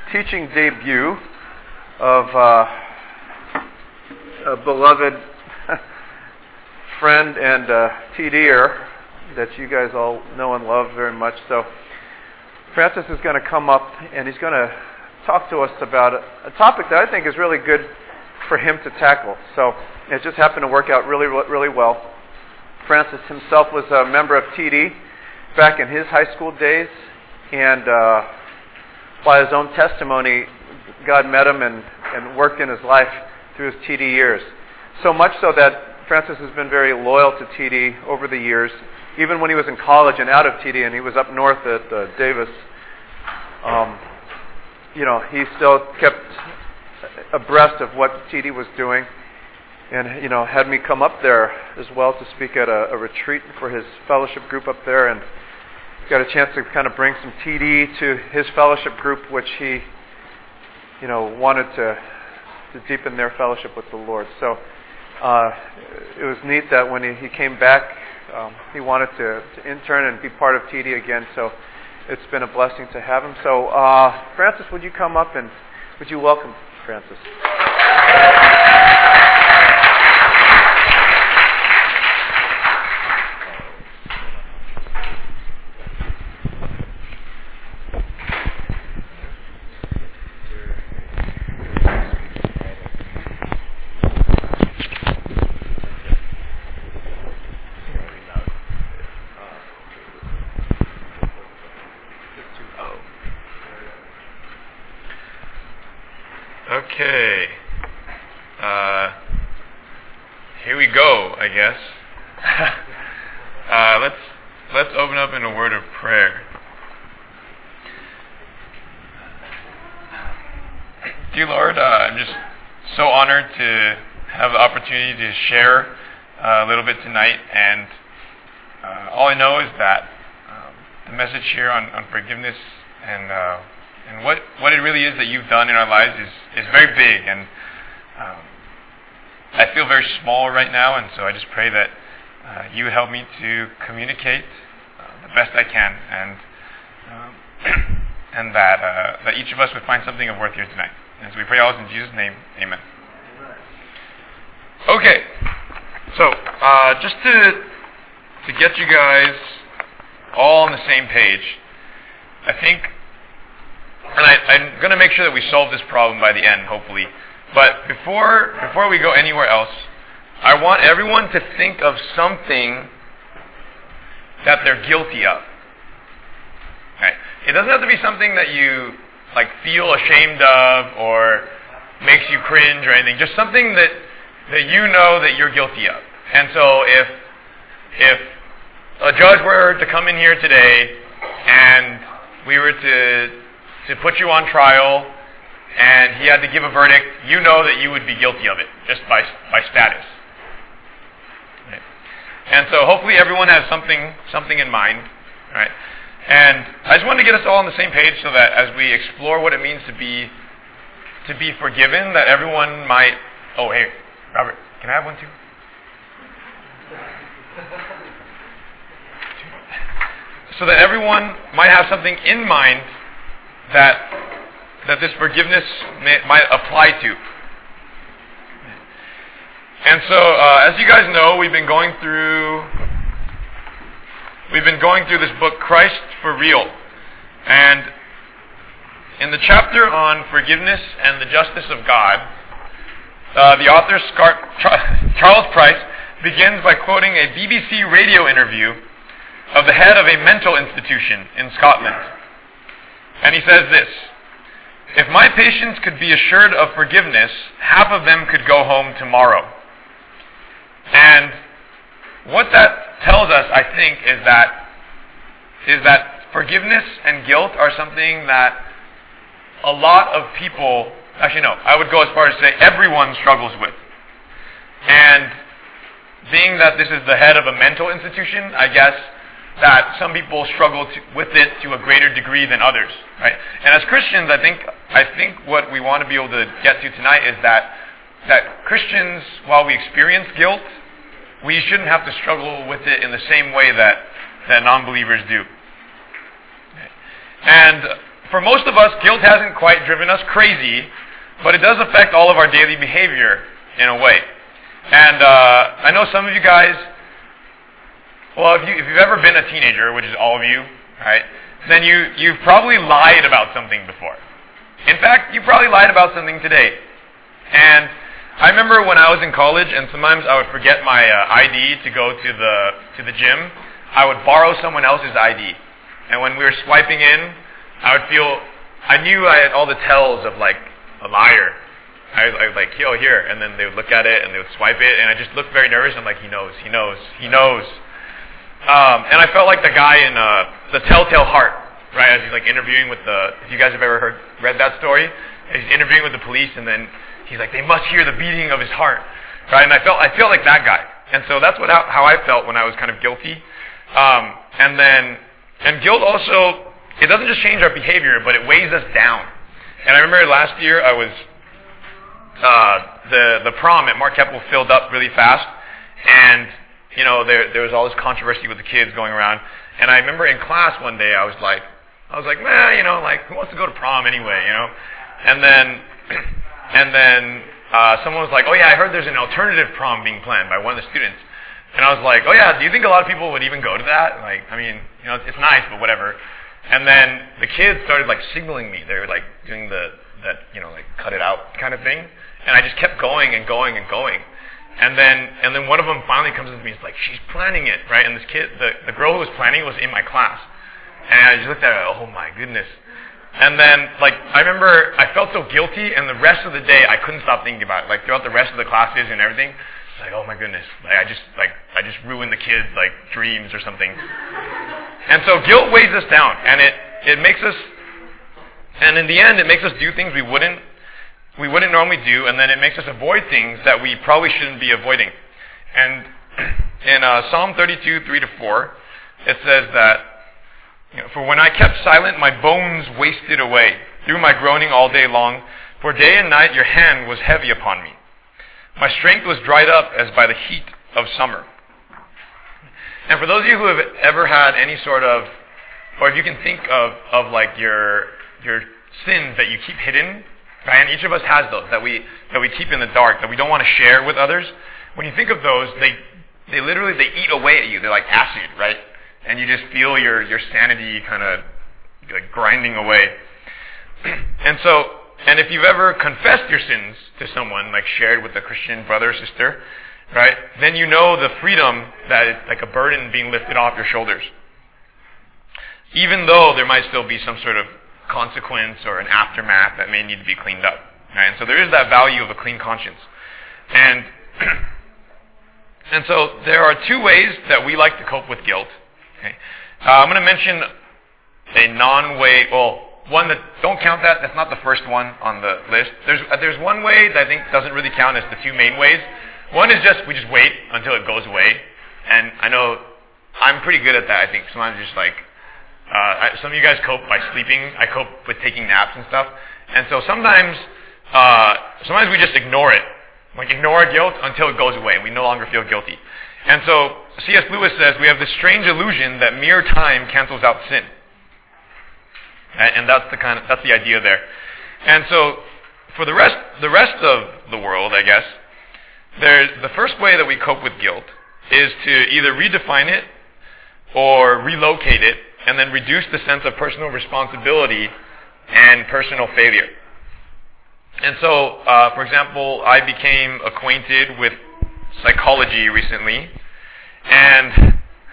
teaching debut of a beloved friend and TDer that you guys all know and love very much. So Francis is going to come up and he's going to talk to us about a topic that I think is really good for him to tackle. So it just happened to work out really, really well. Francis himself was a member of TD back in his high school days, and by his own testimony, God met him and worked in his life through his TD years. So much so that Francis has been very loyal to TD over the years, even when he was in college and out of TD, and he was up north at Davis. He still kept abreast of what TD was doing, and had me come up there as well to speak at a retreat for his fellowship group up there, and got a chance to kind of bring some TD to his fellowship group, which he wanted to deepen their fellowship with the Lord. So it was neat that when he came back, he wanted to intern and be part of TD again. So it's been a blessing to have him. So Francis, would you come up and would you welcome Francis? Okay. Here we go, I guess. Let's open up in a word of prayer. Dear Lord, I'm just so honored to have the opportunity to share a little bit tonight, and all I know is that the message here on forgiveness and what it really is that you've done in our lives is very big, and I feel very small right now, and so I just pray that you would help me to communicate the best I can, and that each of us would find something of worth here tonight. And so we pray all this in Jesus' name, amen. Okay, so just to get you guys all on the same page, I think, and I'm going to make sure that we solve this problem by the end, hopefully. But before we go anywhere else, I want everyone to think of something that they're guilty of. Okay? It doesn't have to be something that you feel ashamed of or makes you cringe or anything. Just something that you know that you're guilty of. And so if a judge were to come in here today and we were to put you on trial and he had to give a verdict, you know that you would be guilty of it just by status. Right? And so hopefully everyone has something in mind. Right? And I just wanted to get us all on the same page so that as we explore what it means to be forgiven, that everyone might... Oh, hey, Robert, can I have one too? So that everyone might have something in mind that this forgiveness might apply to. And so, as you guys know, we've been going through this book, Christ for Real. And in the chapter on forgiveness and the justice of God, the author Charles Price begins by quoting a BBC radio interview of the head of a mental institution in Scotland. And he says this: "If my patients could be assured of forgiveness, half of them could go home tomorrow." And what that tells us, I think, is that forgiveness and guilt are something that a lot of people, actually no, I would go as far as to say everyone struggles with. And being that this is the head of a mental institution, I guess that some people struggle with it to a greater degree than others, right? And as Christians, I think what we want to be able to get to tonight is that Christians, while we experience guilt, we shouldn't have to struggle with it in the same way that non-believers do. And for most of us, guilt hasn't quite driven us crazy, but it does affect all of our daily behavior in a way. And I know some of you guys, well, if you've ever been a teenager, which is all of you, right, then you've probably lied about something before. In fact, you probably lied about something today. And I remember when I was in college, and sometimes I would forget my ID to go to the gym. I would borrow someone else's ID, and when we were swiping in, I knew I had all the tells of like a liar. I was like, yo, here, and then they would look at it and they would swipe it, and I just looked very nervous. I'm like, he knows. And I felt like the guy in The Telltale Heart, right? As he's like interviewing with if you guys have ever read that story, he's interviewing with the police, and then he's like, they must hear the beating of his heart, right? And I felt like that guy, and so that's how I felt when I was kind of guilty. And guilt also, it doesn't just change our behavior, but it weighs us down. And I remember last year I was the prom at Mark Keppel filled up really fast, and there was all this controversy with the kids going around. And I remember in class one day I was like, man, like who wants to go to prom anyway, And then someone was like, oh yeah, I heard there's an alternative prom being planned by one of the students. And I was like, oh yeah, do you think a lot of people would even go to that? Like, I mean, it's nice, but whatever. And then the kids started like signaling me. They were like doing that like cut it out kind of thing. And I just kept going and going and going. And then one of them finally comes up to me. It's like, she's planning it, right? And this kid, the girl who was planning was in my class. And I just looked at her, oh my goodness. And then, like, I remember I felt so guilty, and the rest of the day I couldn't stop thinking about it. Like, throughout the rest of the classes and everything, it's like, oh my goodness, I just ruined the kids' like dreams or something. And so guilt weighs us down, and it makes us, and in the end, it makes us do things we wouldn't normally do, and then it makes us avoid things that we probably shouldn't be avoiding. And in Psalm 32, 3-4, it says that, for when I kept silent, my bones wasted away through my groaning all day long. For day and night your hand was heavy upon me. My strength was dried up as by the heat of summer. And for those of you who have ever had any sort of, or if you can think of like your sins that you keep hidden, right? And each of us has those that we keep in the dark, that we don't want to share with others. When you think of those, they literally eat away at you. They're like acid, right? And you just feel your sanity kind of like grinding away. And if you've ever confessed your sins to someone, like shared with a Christian brother or sister, right, then you know the freedom that it's like a burden being lifted off your shoulders. Even though there might still be some sort of consequence or an aftermath that may need to be cleaned up. Right? And so there is that value of a clean conscience. And so there are two ways that we like to cope with guilt. Okay. I'm going to mention a non-way, one that, don't count that, that's not the first one on the list. There's one way that I think doesn't really count as the two main ways. One is we just wait until it goes away. And I know I'm pretty good at that, I think. Sometimes just like, some of you guys cope by sleeping. I cope with taking naps and stuff. And so sometimes we just ignore it. Like ignore guilt until it goes away. We no longer feel guilty. And so C.S. Lewis says we have this strange illusion that mere time cancels out sin. And that's the idea there. And so for the rest of the world, I guess, the first way that we cope with guilt is to either redefine it or relocate it, and then reduce the sense of personal responsibility and personal failure. And so, for example, I became acquainted with psychology recently, and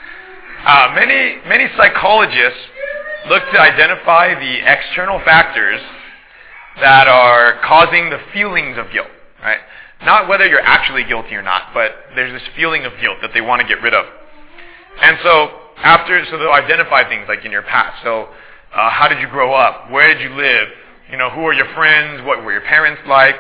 many psychologists look to identify the external factors that are causing the feelings of guilt, right? Not whether you're actually guilty or not, but there's this feeling of guilt that they want to get rid of. And so they'll identify things like in your past. So, how did you grow up? Where did you live? Who are your friends? What were your parents like?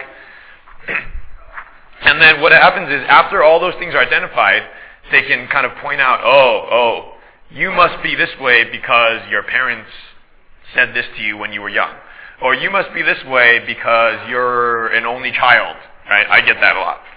And then what happens is after all those things are identified, they can kind of point out, oh, you must be this way because your parents said this to you when you were young. Or you must be this way because you're an only child, right? I get that a lot.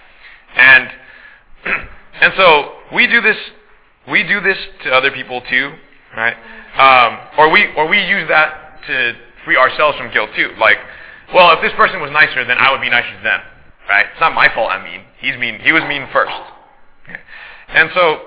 And so we do this to other people too, right? Or we use that free ourselves from guilt too. Like, well, if this person was nicer, then I would be nicer to them, right? It's not my fault I'm mean. He's mean. He was mean first. Okay. And so,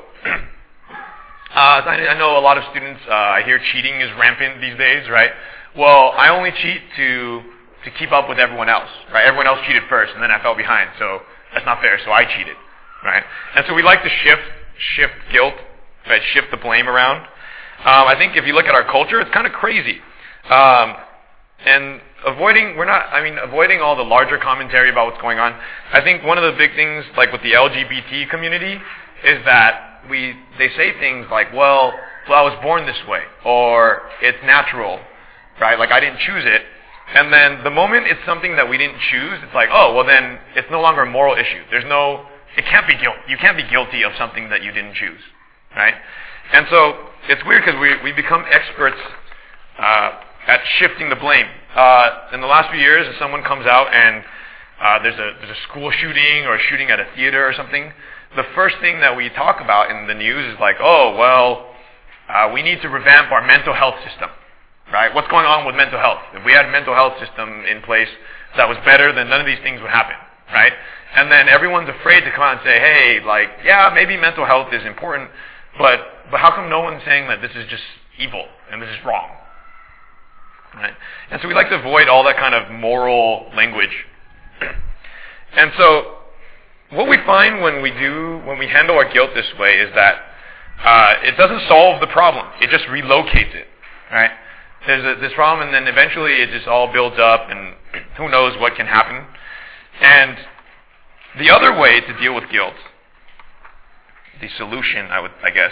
I know a lot of students, I hear cheating is rampant these days, right? Well, I only cheat to keep up with everyone else, right? Everyone else cheated first, and then I fell behind, so that's not fair, so I cheated, right? And so we like to shift guilt, right? Shift the blame around. I think if you look at our culture, it's kind of crazy. And avoiding all the larger commentary about what's going on, I think one of the big things, like with the LGBT community, is that they say things like, well, I was born this way, or it's natural, right? Like I didn't choose it. And then the moment it's something that we didn't choose, it's like, oh, well then it's no longer a moral issue. It can't be guilt. You can't be guilty of something that you didn't choose, right? And so it's weird because we become experts at shifting the blame. In the last few years, if someone comes out and there's a school shooting or a shooting at a theater or something, the first thing that we talk about in the news is like, oh, well, we need to revamp our mental health system, right? What's going on with mental health? If we had a mental health system in place that was better, then none of these things would happen, right? And then everyone's afraid to come out and say, hey, like, yeah, maybe mental health is important, but how come no one's saying that this is just evil and this is wrong? Right? And so we like to avoid all that kind of moral language. And so what we find when we handle our guilt this way is that it doesn't solve the problem. It just relocates it, right? There's this problem, and then eventually it just all builds up, and who knows what can happen. And the other way to deal with guilt, the solution, I guess,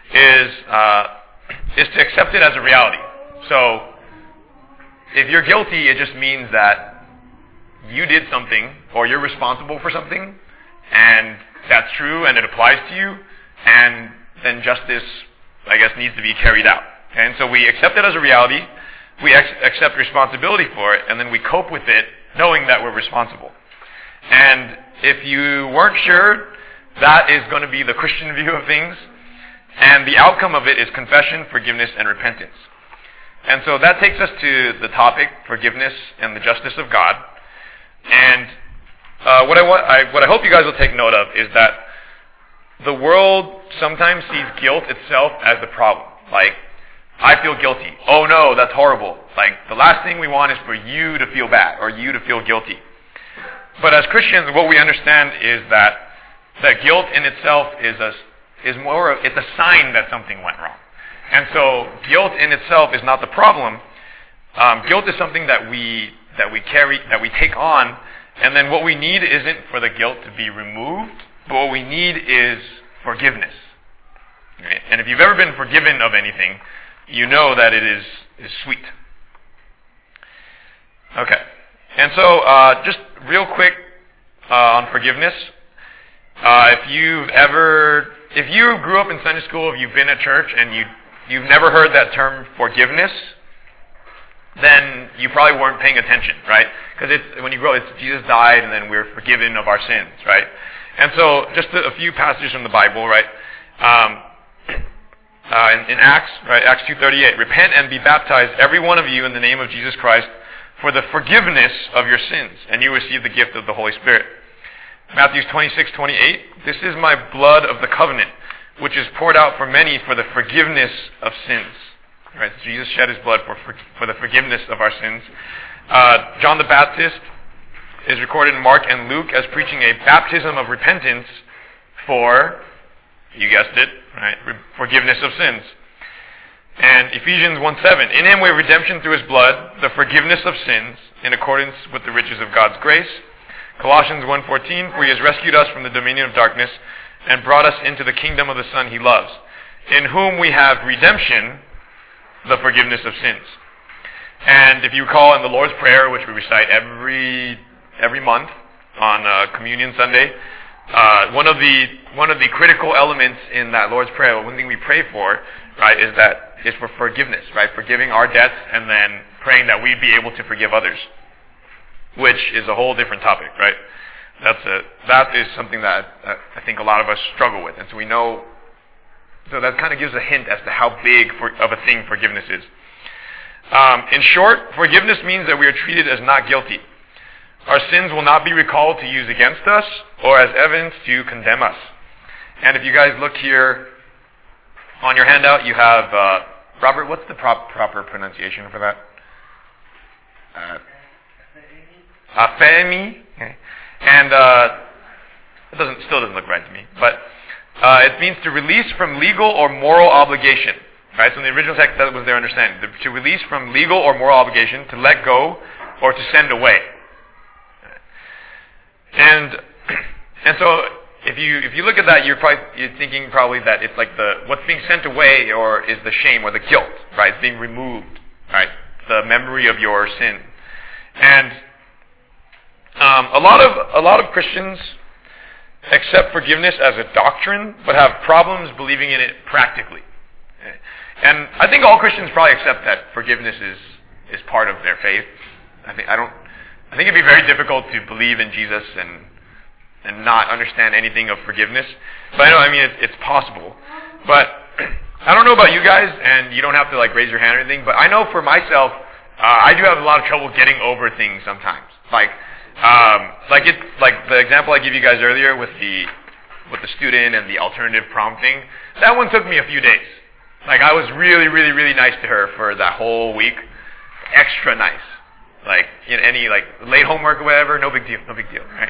is to accept it as a reality. So if you're guilty, it just means that you did something, or you're responsible for something, and that's true, and it applies to you, and then justice, I guess, needs to be carried out. And so we accept it as a reality, we accept responsibility for it, and then we cope with it knowing that we're responsible. And if you weren't sure, that is going to be the Christian view of things, and the outcome of it is confession, forgiveness, and repentance. And so that takes us to the topic, forgiveness and the justice of God. And what I hope you guys will take note of is that the world sometimes sees guilt itself as the problem. Like, I feel guilty. Oh no, that's horrible. Like, the last thing we want is for you to feel bad or you to feel guilty. But as Christians, what we understand is that guilt in itself it's a sign that something went wrong. And so guilt in itself is not the problem. Guilt is something that we carry, that we take on, and then what we need isn't for the guilt to be removed, but what we need is forgiveness. Okay? And if you've ever been forgiven of anything, you know that it is sweet. Okay. And so just real quick on forgiveness. If you grew up in Sunday school, if you've been at church and you've never heard that term forgiveness, then you probably weren't paying attention, right? Because when you grow up, it's Jesus died and then we're forgiven of our sins, right? And so just a few passages from the Bible, right? In Acts, right? Acts 2:38, repent and be baptized, every one of you, in the name of Jesus Christ, for the forgiveness of your sins, and you receive the gift of the Holy Spirit. Matthew 26:28, this is my blood of the covenant, which is poured out for many for the forgiveness of sins. Right? So Jesus shed his blood for the forgiveness of our sins. John the Baptist is recorded in Mark and Luke as preaching a baptism of repentance for, you guessed it, right, forgiveness of sins. And Ephesians 1:7, in him we have redemption through his blood, the forgiveness of sins, in accordance with the riches of God's grace. Colossians 1:14, for he has rescued us from the dominion of darkness and brought us into the kingdom of the Son he loves, in whom we have redemption, the forgiveness of sins. And if you recall in the Lord's Prayer, which we recite every month on Communion Sunday, one of the critical elements in that Lord's Prayer, one thing we pray for, right, is for forgiveness, right, forgiving our debts and then praying that we'd be able to forgive others, which is a whole different topic, right? That is something that I think a lot of us struggle with, and so we know. So that kind of gives a hint as to how big of a thing forgiveness is. In short, forgiveness means that we are treated as not guilty. Our sins will not be recalled to use against us or as evidence to condemn us. And if you guys look here on your handout, you have, Robert, what's the proper pronunciation for that? Afemi. Okay. And it still doesn't look right to me. But it means to release from legal or moral obligation. Right? So in the original text, that was their understanding. To release from legal or moral obligation, to let go, or to send away. And so if you look at that, you're thinking probably that it's like what's being sent away or is the shame or the guilt, right? It's being removed, right? The memory of your sin. And a lot of Christians accept forgiveness as a doctrine, but have problems believing in it practically. And I think all Christians probably accept that forgiveness is part of their faith. I think it'd be very difficult to believe in Jesus and not understand anything of forgiveness. But it's possible. But I don't know about you guys, and you don't have to raise your hand or anything, but I know for myself, I do have a lot of trouble getting over things sometimes. Like the example I gave you guys earlier with the student and the alternative prompting, that one took me a few days. I was really, really, really nice to her for that whole week. Extra nice. Any late homework or whatever, no big deal, right?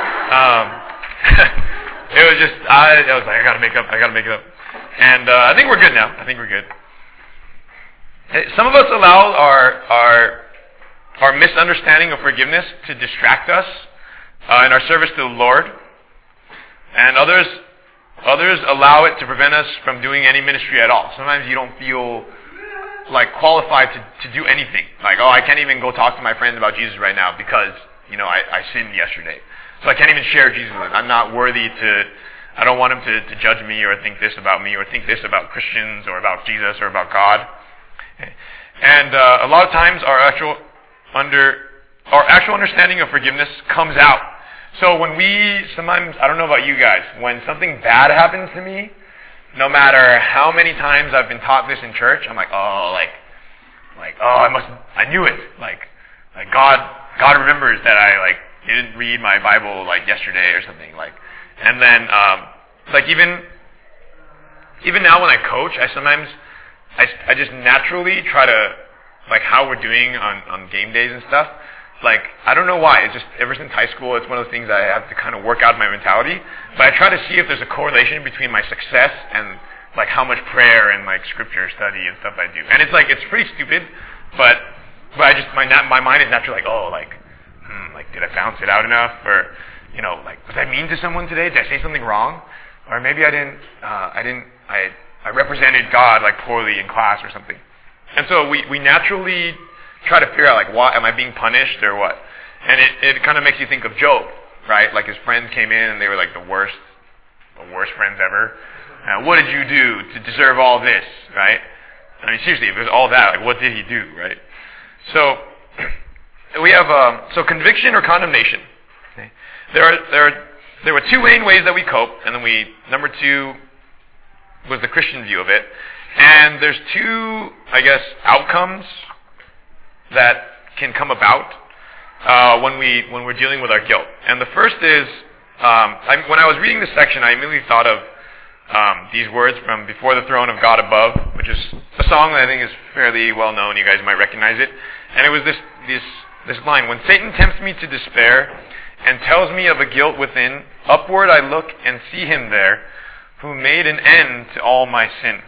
It was just, I was like, I gotta make it up. And I think we're good now. Some of us allow our misunderstanding of forgiveness to distract us in our service to the Lord. And others allow it to prevent us from doing any ministry at all. Sometimes you don't feel qualified to do anything. I can't even go talk to my friends about Jesus right now because, I sinned yesterday. So I can't even share Jesus with them. I'm not worthy I don't want him to judge me or think this about me or think this about Christians or about Jesus or about God. And a lot of times our actual understanding of forgiveness comes out. So sometimes, I don't know about you guys, when something bad happens to me, no matter how many times I've been taught this in church, I'm I knew it. God remembers that I didn't read my Bible yesterday or something. And then even now when I coach, I just naturally try to how we're doing on game days and stuff. I don't know why. It's just ever since high school, it's one of those things I have to kind of work out my mentality. But I try to see if there's a correlation between my success and how much prayer and scripture study and stuff I do. And it's pretty stupid, but I just my mind is naturally did I bounce it out enough, or was I mean to someone today? Did I say something wrong? Or maybe I represented God poorly in class or something. And so we naturally try to figure out why am I being punished or what? And it kind of makes you think of Job, right? His friends came in and they were the worst friends ever. What did you do to deserve all this, right? Seriously, if it was all that, what did he do, right? So we have conviction or condemnation. Okay? There were two main ways that we cope, and then number two was the Christian view of it. And there's two, outcomes that can come about when we're dealing with our guilt. And the first is, when I was reading this section, I immediately thought of these words from Before the Throne of God Above, which is a song that I think is fairly well known. You guys might recognize it. And it was this line: when Satan tempts me to despair and tells me of a guilt within, upward I look and see him there, who made an end to all my sin.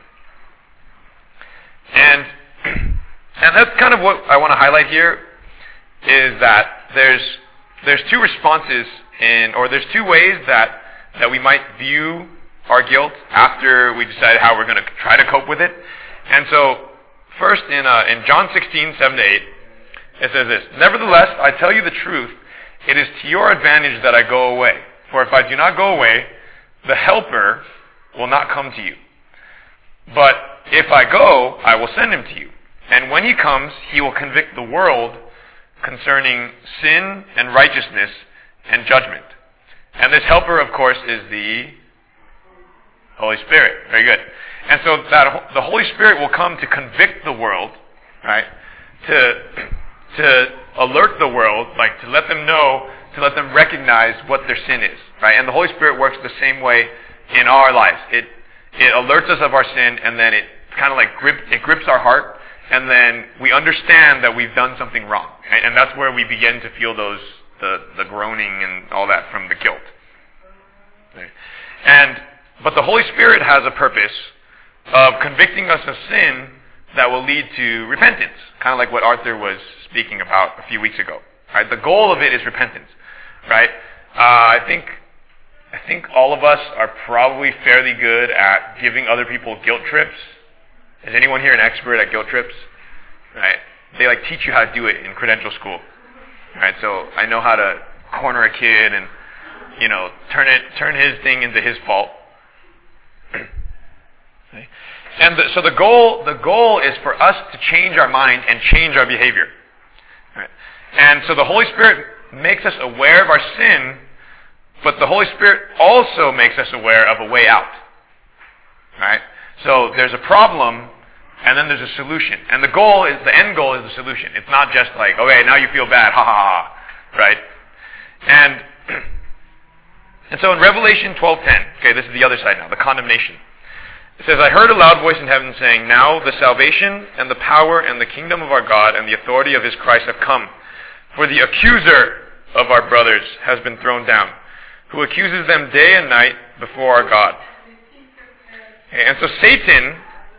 And that's kind of what I want to highlight here, is that there's two responses there's two ways that we might view our guilt after we decide how we're going to try to cope with it. And so, first in John 16:7-8, it says this: nevertheless, I tell you the truth, it is to your advantage that I go away. For if I do not go away, the Helper will not come to you. But if I go, I will send him to you. And when he comes, he will convict the world concerning sin and righteousness and judgment. And this Helper, of course, is the Holy Spirit. Very good. And so that the Holy Spirit will come to convict the world, right, to alert the world, like to let them know, to let them recognize what their sin is, right? And the Holy Spirit works the same way in our lives. It alerts us of our sin, and then it kind of like grips our heart, and then we understand that we've done something wrong, right? And that's where we begin to feel the groaning and all that from the guilt. Right? But the Holy Spirit has a purpose of convicting us of sin that will lead to repentance, kind of like what Arthur was speaking about a few weeks ago. Right? The goal of it is repentance. Right? I think all of us are probably fairly good at giving other people guilt trips. Is anyone here an expert at guilt trips? Right? They like teach you how to do it in credential school. Right? So I know how to corner a kid and turn his thing into his fault. Okay? And so the goal is for us to change our mind and change our behavior. Right? And so the Holy Spirit makes us aware of our sin, but the Holy Spirit also makes us aware of a way out. Right? So there's a problem, and then there's a solution. And the end goal is the solution. It's not just like, okay, now you feel bad, ha ha ha, right? And so in Revelation 12:10, okay, this is the other side now, the condemnation. It says, I heard a loud voice in heaven saying, now the salvation and the power and the kingdom of our God and the authority of his Christ have come. For the accuser of our brothers has been thrown down, who accuses them day and night before our God. Okay, and so Satan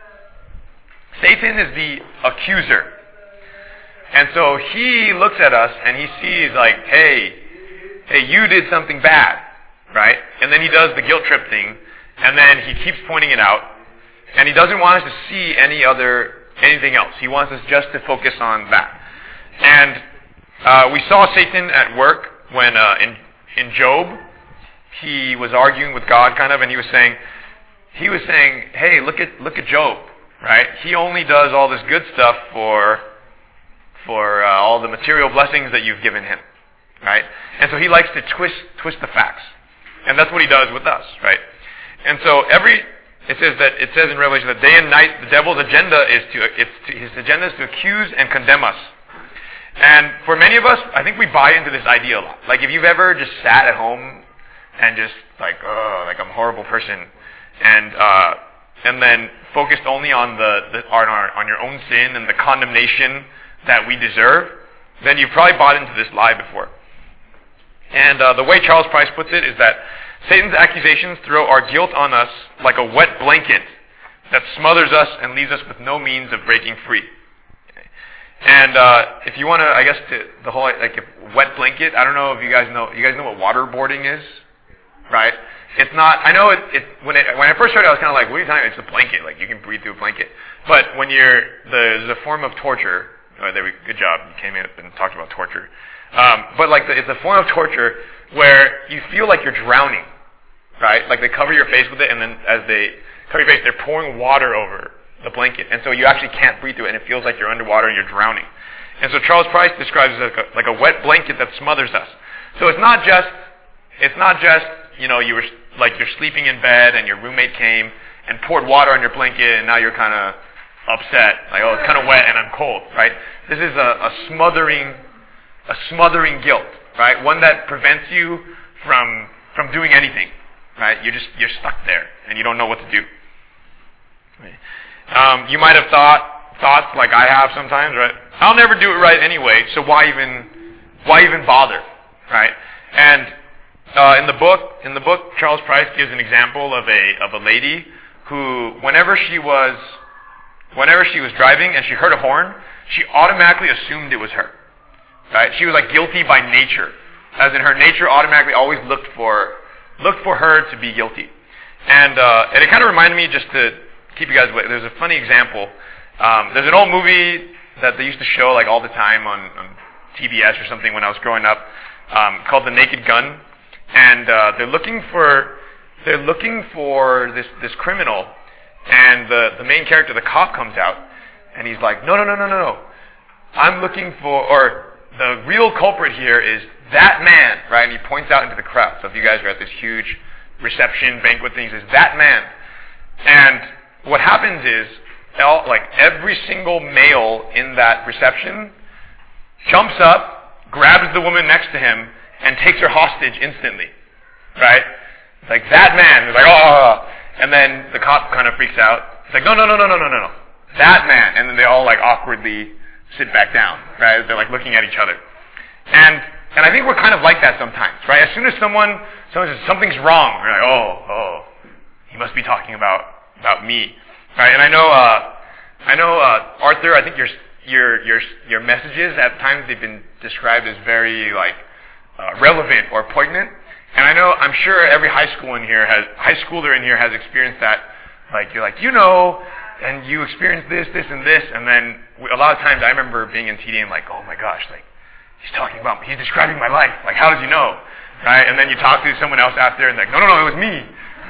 is the accuser. And so he looks at us and he sees like, hey, you did something bad, right? And then he does the guilt trip thing, and then he keeps pointing it out, and he doesn't want us to see anything else. He wants us just to focus on that. And we saw Satan at work when in Job, he was arguing with God kind of, and he was saying, hey, look at Job, right? He only does all this good stuff for all the material blessings that you've given him, right? And so he likes to twist the facts, and that's what he does with us, right? And so it says in Revelation that day and night the devil's agenda is to accuse and condemn us. And for many of us, I think we buy into this idea a lot. Like if you've ever just sat at home and just like I'm a horrible person, and then focused only on on your own sin and the condemnation that we deserve, then you've probably bought into this lie before. And the way Charles Price puts it is that Satan's accusations throw our guilt on us like a wet blanket that smothers us and leaves us with no means of breaking free. And if you want to, I guess, the whole like a wet blanket. I don't know if you guys know. You guys know what waterboarding is, right? It's not. I know it. When I first heard it, I was kind of like, "What are you talking about?" It's a blanket. Like you can breathe through a blanket. But when there's a form of torture. Oh, good job. You came in and talked about torture. But like it's a form of torture where you feel like you're drowning, right? Like they cover your face with it, and then as they cover your face, they're pouring water over the blanket, and so you actually can't breathe through it, and it feels like you're underwater and you're drowning. And so Charles Price describes it as like a wet blanket that smothers us. So it's not just you're sleeping in bed and your roommate came and poured water on your blanket, and now you're kind of upset, like, oh, it's kind of wet and I'm cold, right? This is a smothering guilt, right? One that prevents you from doing anything, right? You're stuck there and you don't know what to do. Right? You might have thoughts like I have sometimes, right? I'll never do it right anyway, so why even bother, right? And in the book, Charles Price gives an example of a lady who, whenever she was driving and she heard a horn, she automatically assumed it was her. Right? She was like guilty by nature, as in her nature automatically always looked for her to be guilty. And it kind of reminded me, just to keep you guys awake, there's a funny example. There's an old movie that they used to show like all the time on TBS or something when I was growing up, called The Naked Gun, and they're looking for this criminal, and the main character, the cop, comes out, and he's like, no, I'm looking for, or the real culprit here is that man, right? And he points out into the crowd. So if you guys are at this huge reception banquet thing, he says, that man. And what happens is every single male in that reception jumps up, grabs the woman next to him, and takes her hostage instantly, right? It's like, that man. They're like, oh. And then the cop kind of freaks out. It's like, no. That man. And then they all awkwardly sit back down, right? They're looking at each other. And I think we're kind of like that sometimes, right? As soon as someone says something's wrong, we're like, oh, he must be talking about me, right? And I know, Arthur, I think your messages at times they've been described as very relevant or poignant. And I'm sure every high schooler in here has experienced that. You're and you experience this, and this, and then a lot of times I remember being in TD and oh my gosh, he's describing my life. How does he know? Right? And then you talk to someone else after and no, it was me.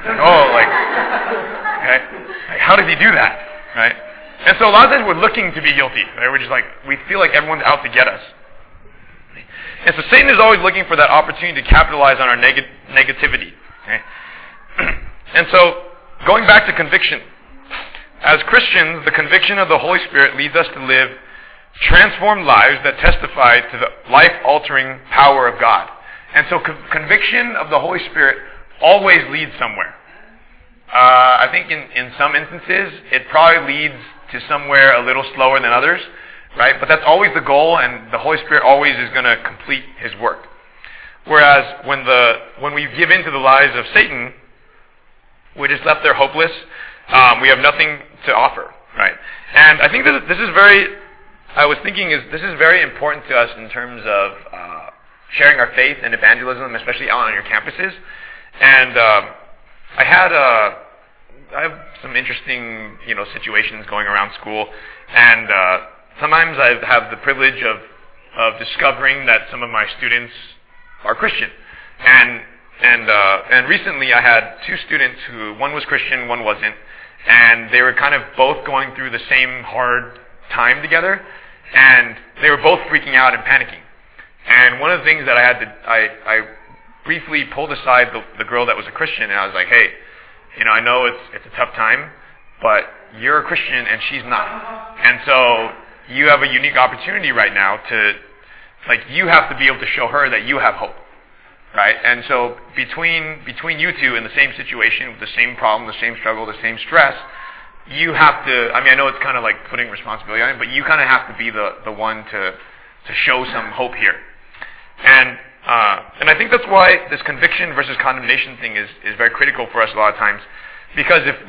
Okay. How did he do that? Right? And so a lot of times we're looking to be guilty. Right? We're just we feel like everyone's out to get us. And so Satan is always looking for that opportunity to capitalize on our negativity. Okay? And so, going back to conviction. As Christians, the conviction of the Holy Spirit leads us to live transformed lives that testify to the life-altering power of God. And so conviction of the Holy Spirit always leads somewhere. I think in some instances, it probably leads to somewhere a little slower than others. Right? But that's always the goal, and the Holy Spirit always is going to complete His work. Whereas when we give in to the lies of Satan, we're just left there hopeless. We have nothing to offer. Right? And I think this is very important to us in terms of sharing our faith and evangelism, especially out on your campuses. And I have some interesting situations going around school, and sometimes I have the privilege of discovering that some of my students are Christian. And recently I had two students who, one was Christian, one wasn't, and they were kind of both going through the same hard time together, and they were both freaking out and panicking. And one of the things that I briefly pulled aside the girl that was a Christian, and I was like, hey, I know it's a tough time, but you're a Christian and she's not. And so you have a unique opportunity right now to, you have to be able to show her that you have hope, right? And so between you two in the same situation, with the same problem, the same struggle, the same stress, you have to, I know it's kind of putting responsibility on it, but you kind of have to be the one to show some hope here. And I think that's why this conviction versus condemnation thing is very critical for us a lot of times. Because if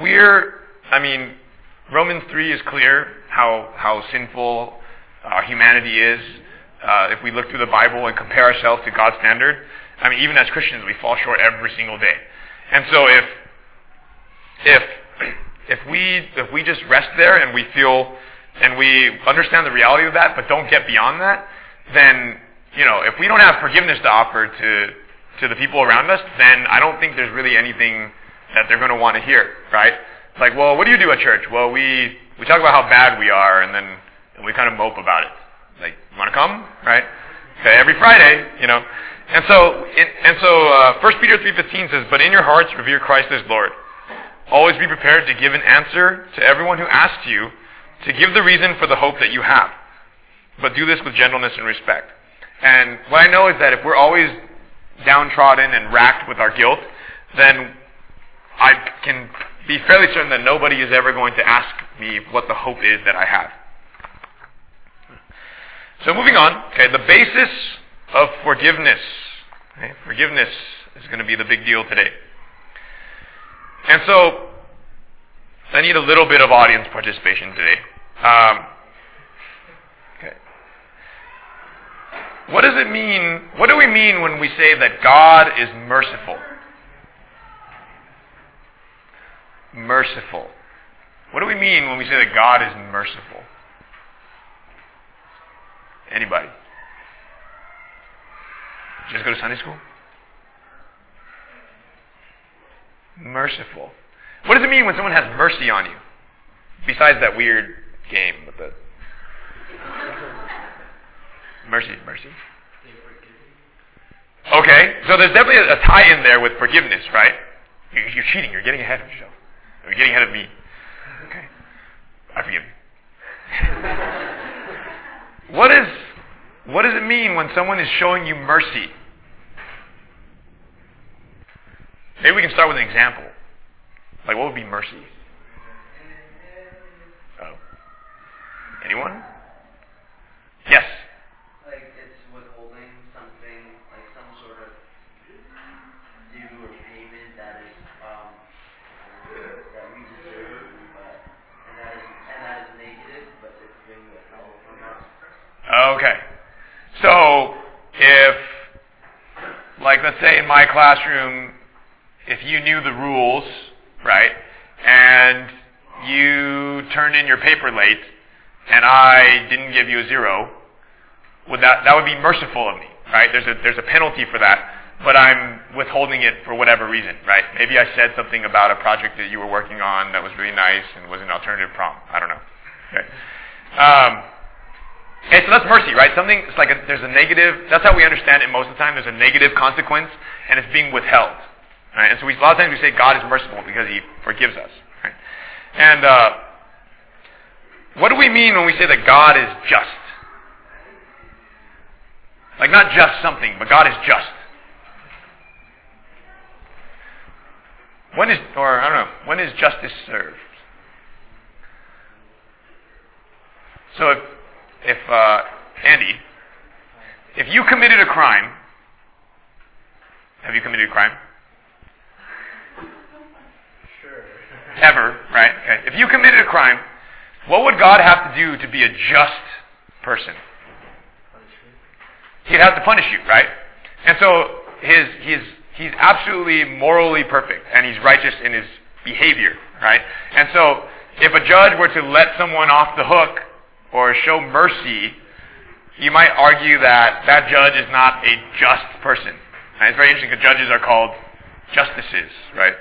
Romans 3 is clear how sinful our humanity is. If we look through the Bible and compare ourselves to God's standard, even as Christians, we fall short every single day. And so if we just rest there and we feel and we understand the reality of that, but don't get beyond that, then if we don't have forgiveness to offer to the people around us, then I don't think there's really anything that they're going to want to hear, right? Well, what do you do at church? Well, we talk about how bad we are, and then we kind of mope about it. You want to come, right? Okay, every Friday, And so 1 Peter 3:15 says, "But in your hearts revere Christ as Lord. Always be prepared to give an answer to everyone who asks you to give the reason for the hope that you have. But do this with gentleness and respect." And what I know is that if we're always downtrodden and racked with our guilt, then I can be fairly certain that nobody is ever going to ask me what the hope is that I have. So moving on, the basis of forgiveness. Forgiveness is going to be the big deal today. And so I need a little bit of audience participation today. What does it mean? What do we mean when we say that God is merciful? Merciful. What do we mean when we say that God is merciful? Anybody? Did you just go to Sunday school? Merciful. What does it mean when someone has mercy on you? Besides that weird game with the mercy. Okay, so there's definitely a tie in there with forgiveness, right? You're cheating. You're getting ahead of yourself. You're getting ahead of me. Okay. I What does it mean when someone is showing you mercy? Maybe we can start with an example. Like, what would be mercy? Oh. Anyone? Yes? Like, it's withholding something, like some sort of due or payment that is, that we deserve, and that is negative, but it's being withheld from us. Okay. So, if, like, let's say in my classroom, if you knew the rules, right, and you turned in your paper late, and I didn't give you a 0, that would be merciful of me, right? There's a penalty for that, but I'm withholding it for whatever reason, right? Maybe I said something about a project that you were working on that was really nice and was an alternative prom. I don't know. Okay. Okay, so that's mercy, right? Something, it's like there's a negative, that's how we understand it most of the time. There's a negative consequence, and it's being withheld. Right? And so a lot of times we say God is merciful because He forgives us. Right? And what do we mean when we say that God is just? Like, not just something, but God is just. When is justice served? So if Andy, if you committed a crime, have you committed a crime? Sure. Ever, right? Okay. If you committed a crime, what would God have to do to be a just person? He'd have to punish you, right? And so he's absolutely morally perfect, and He's righteous in His behavior, right? And so if a judge were to let someone off the hook or show mercy, you might argue that that judge is not a just person. And it's very interesting because judges are called justices, right?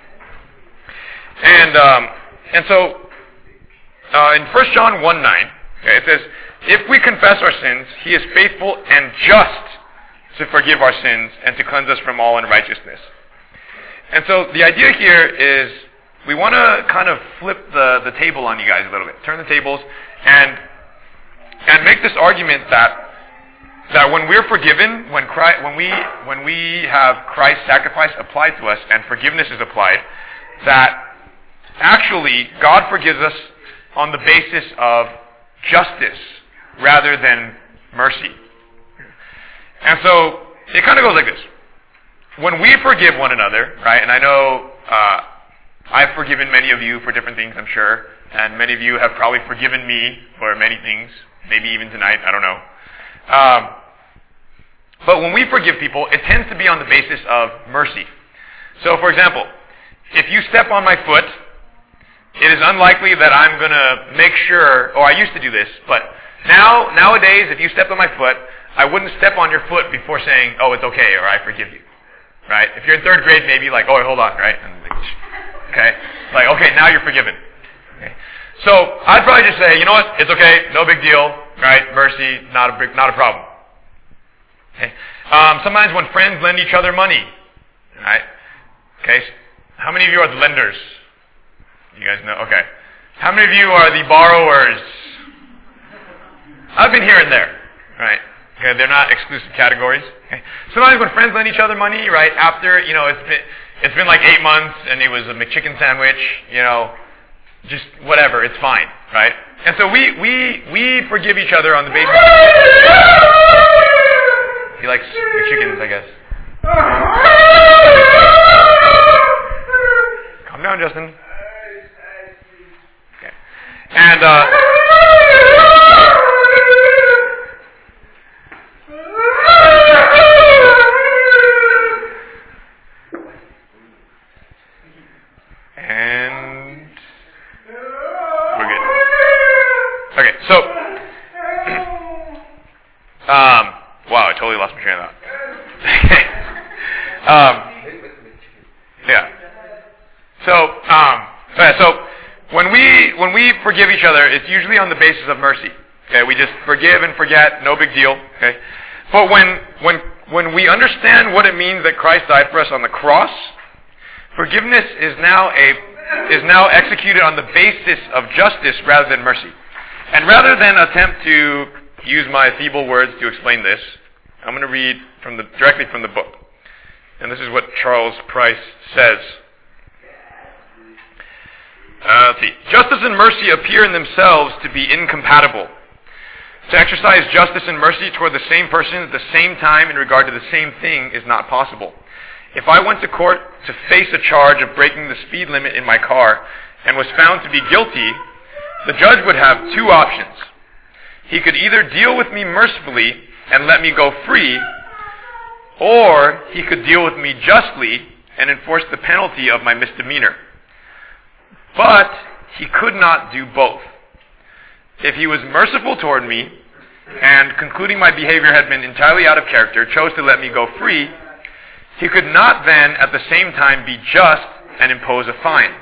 And so in 1 John 1:9, okay, it says, if we confess our sins, He is faithful and just to forgive our sins and to cleanse us from all unrighteousness. And so the idea here is we want to kind of flip the table on you guys a little bit. Turn the tables and make this argument that when we're forgiven, when we have Christ's sacrifice applied to us and forgiveness is applied, that actually God forgives us on the basis of justice rather than mercy. And so it kind of goes like this. When we forgive one another, right, and I know I've forgiven many of you for different things, I'm sure, and many of you have probably forgiven me for many things, maybe even tonight, I don't know. But when we forgive people, it tends to be on the basis of mercy. So, for example, if you step on my foot, it is unlikely that I'm going to make sure, I used to do this, but nowadays, if you stepped on my foot, I wouldn't step on your foot before saying, oh, it's okay, or I forgive you. Right? If you're in 3rd grade, maybe like, oh, hold on, right? And okay? Like, okay, now you're forgiven. Okay? So, I'd probably just say, you know what? It's okay, no big deal, right? Mercy, not a problem. Okay? Sometimes when friends lend each other money, right? Okay? How many of you are the lenders? You guys know? Okay. How many of you are the borrowers? I've been here and there, right? Okay, they're not exclusive categories. Okay. Sometimes when friends lend each other money, right, after, it's been like 8 months and it was a McChicken sandwich, just whatever, it's fine, right? And so we forgive each other on the basis of... He likes McChickens, I guess. Calm down, Justin. Okay. And, we're good. Okay, so wow, I totally lost my train of thought. Yeah. So when we forgive each other, it's usually on the basis of mercy. Okay, we just forgive and forget, no big deal. Okay, but when we understand what it means that Christ died for us on the cross, forgiveness is now executed on the basis of justice rather than mercy. And rather than attempt to use my feeble words to explain this, I'm going to read directly from the book. And this is what Charles Price says. Let's see. Justice and mercy appear in themselves to be incompatible. To exercise justice and mercy toward the same person at the same time in regard to the same thing is not possible. If I went to court to face a charge of breaking the speed limit in my car and was found to be guilty, the judge would have two options. He could either deal with me mercifully and let me go free, or he could deal with me justly and enforce the penalty of my misdemeanor. But he could not do both. If he was merciful toward me, and concluding my behavior had been entirely out of character, chose to let me go free, he could not then at the same time be just and impose a fine.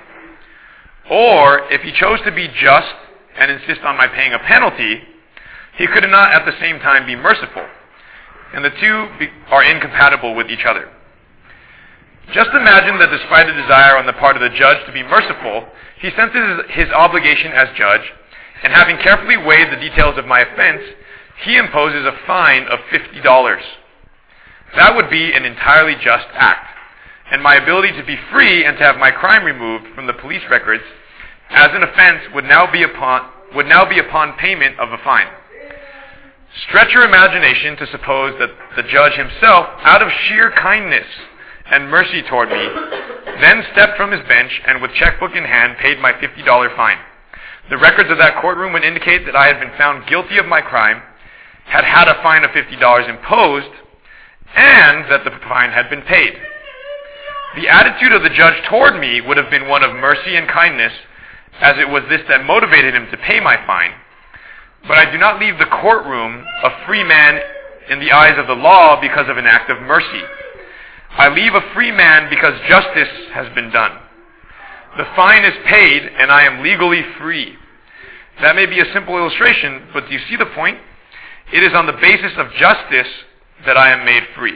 Or, if he chose to be just and insist on my paying a penalty, he could not at the same time be merciful. And the two are incompatible with each other. Just imagine that despite a desire on the part of the judge to be merciful, he senses his obligation as judge, and having carefully weighed the details of my offense, he imposes a fine of $50. That would be an entirely just act, and my ability to be free and to have my crime removed from the police records as an offense would now be upon payment of a fine. Stretch your imagination to suppose that the judge himself, out of sheer kindness and mercy toward me, then stepped from his bench and with checkbook in hand paid my $50 fine. The records of that courtroom would indicate that I had been found guilty of my crime, had had a fine of $50 imposed, and that the fine had been paid. The attitude of the judge toward me would have been one of mercy and kindness, as it was this that motivated him to pay my fine. But I do not leave the courtroom a free man in the eyes of the law because of an act of mercy. I leave a free man because justice has been done. The fine is paid, and I am legally free. That may be a simple illustration, but do you see the point? It is on the basis of justice that I am made free.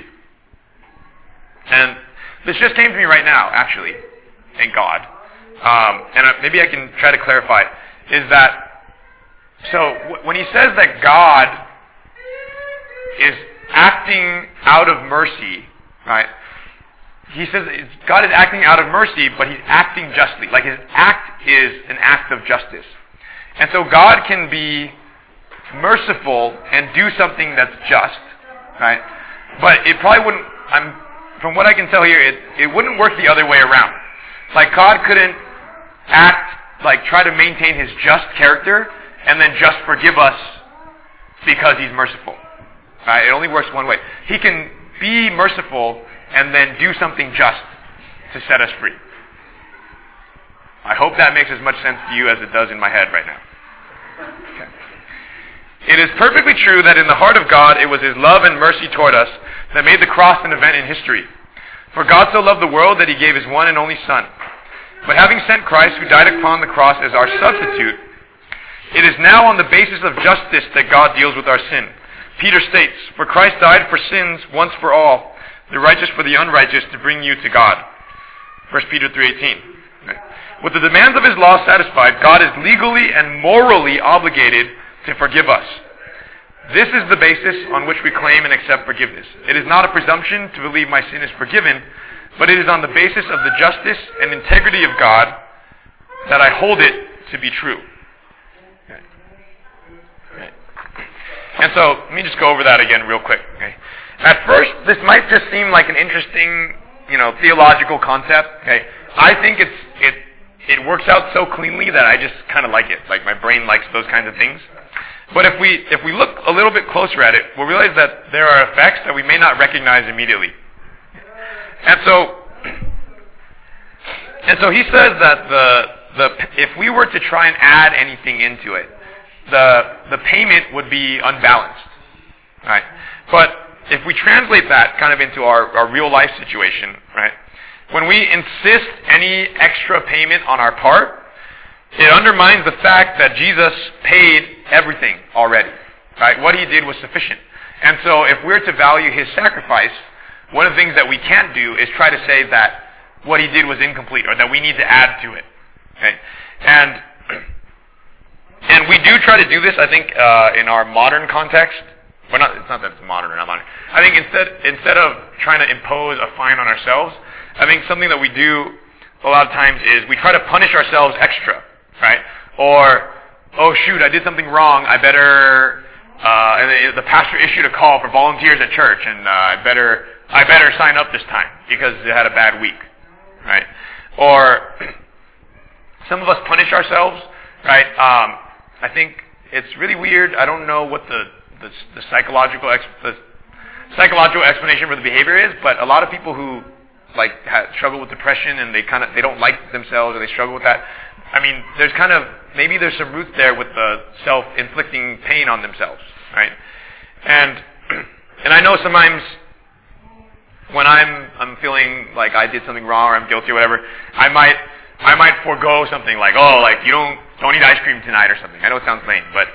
And this just came to me right now, actually. Thank God. Maybe I can try to clarify. Is that, so when he says that God is acting out of mercy, right? He says God is acting out of mercy, but he's acting justly. Like his act is an act of justice. And so God can be merciful and do something that's just, right? But it probably wouldn't, from what I can tell here, it wouldn't work the other way around. Like God couldn't try to maintain his just character and then just forgive us because he's merciful. Right? It only works one way. He can be merciful and then do something just to set us free. I hope that makes as much sense to you as it does in my head right now. Okay. It is perfectly true that in the heart of God it was his love and mercy toward us that made the cross an event in history. For God so loved the world that he gave his one and only Son. But having sent Christ, who died upon the cross as our substitute, it is now on the basis of justice that God deals with our sin. Peter states, "For Christ died for sins once for all, the righteous for the unrighteous, to bring you to God." 1 Peter 3:18. With the demands of his law satisfied, God is legally and morally obligated to forgive us. This is the basis on which we claim and accept forgiveness. It is not a presumption to believe my sin is forgiven, but it is on the basis of the justice and integrity of God that I hold it to be true. Okay. And so, let me just go over that again real quick. Okay. At first, this might just seem like an interesting, theological concept. Okay. I think it works out so cleanly that I just kind of like it. Like my brain likes those kinds of things. But if we look a little bit closer at it, we'll realize that there are effects that we may not recognize immediately. And so he says that if we were to try and add anything into it, the payment would be unbalanced. Right? But if we translate that kind of into our real life situation, right? When we insist any extra payment on our part, it undermines the fact that Jesus paid everything already. Right? What he did was sufficient. And so if we're to value his sacrifice, one of the things that we can't do is try to say that what he did was incomplete or that we need to add to it. Okay? And we do try to do this, I think, in our modern context. Well, it's not that it's modern or not modern. I think instead of trying to impose a fine on ourselves, I think something that we do a lot of times is we try to punish ourselves extra, right? Or, oh shoot, I did something wrong, I better, and the pastor issued a call for volunteers at church, and I better sign up this time because I had a bad week, right? Or some of us punish ourselves, right? I think it's really weird. I don't know what the psychological explanation for the behavior is, but a lot of people who struggle with depression and they don't like themselves or they struggle with that. I mean, maybe there's some roots there with the self-inflicting pain on themselves, right? And I know sometimes when I'm feeling like I did something wrong or I'm guilty or whatever, I might forego something like, you don't eat ice cream tonight or something. I know it sounds lame, but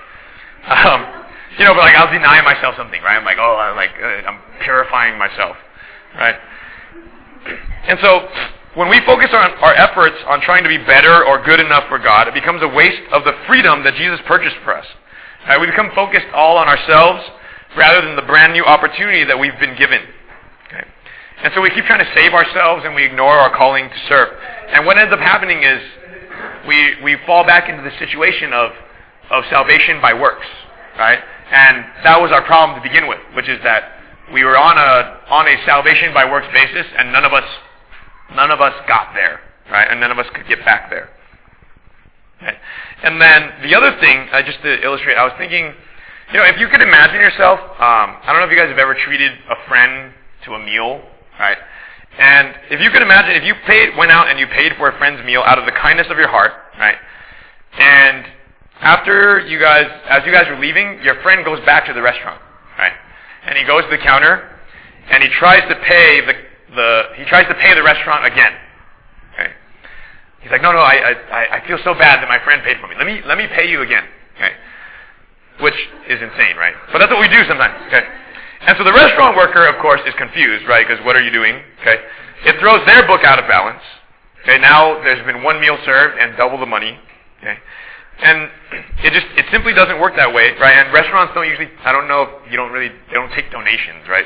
but I'll deny myself something, right? I'm like, I'm purifying myself, right? And so when we focus our efforts on trying to be better or good enough for God, it becomes a waste of the freedom that Jesus purchased for us. Right? We become focused all on ourselves rather than the brand new opportunity that we've been given. Okay? And so we keep trying to save ourselves and we ignore our calling to serve. And what ends up happening is we fall back into the situation of salvation by works, right? And that was our problem to begin with, which is that we were on a salvation by works basis, and none of us got there, right? And none of us could get back there. Okay? And then the other thing, just to illustrate, I was thinking, if you could imagine yourself, I don't know if you guys have ever treated a friend to a meal, right? And if you could imagine, if you went out and you paid for a friend's meal out of the kindness of your heart, right? And as you guys were leaving, your friend goes back to the restaurant, right? And he goes to the counter, and he tries to pay the restaurant again. Okay? He's like, no, I feel so bad that my friend paid for me. Let me pay you again. Okay? Which is insane, right? But that's what we do sometimes. Okay? And so the restaurant worker, of course, is confused, right? Because what are you doing? Okay? It throws their book out of balance. Okay? Now there's been one meal served and double the money. Okay? And it simply doesn't work that way, right? And restaurants don't usually, I don't know if they don't take donations, right?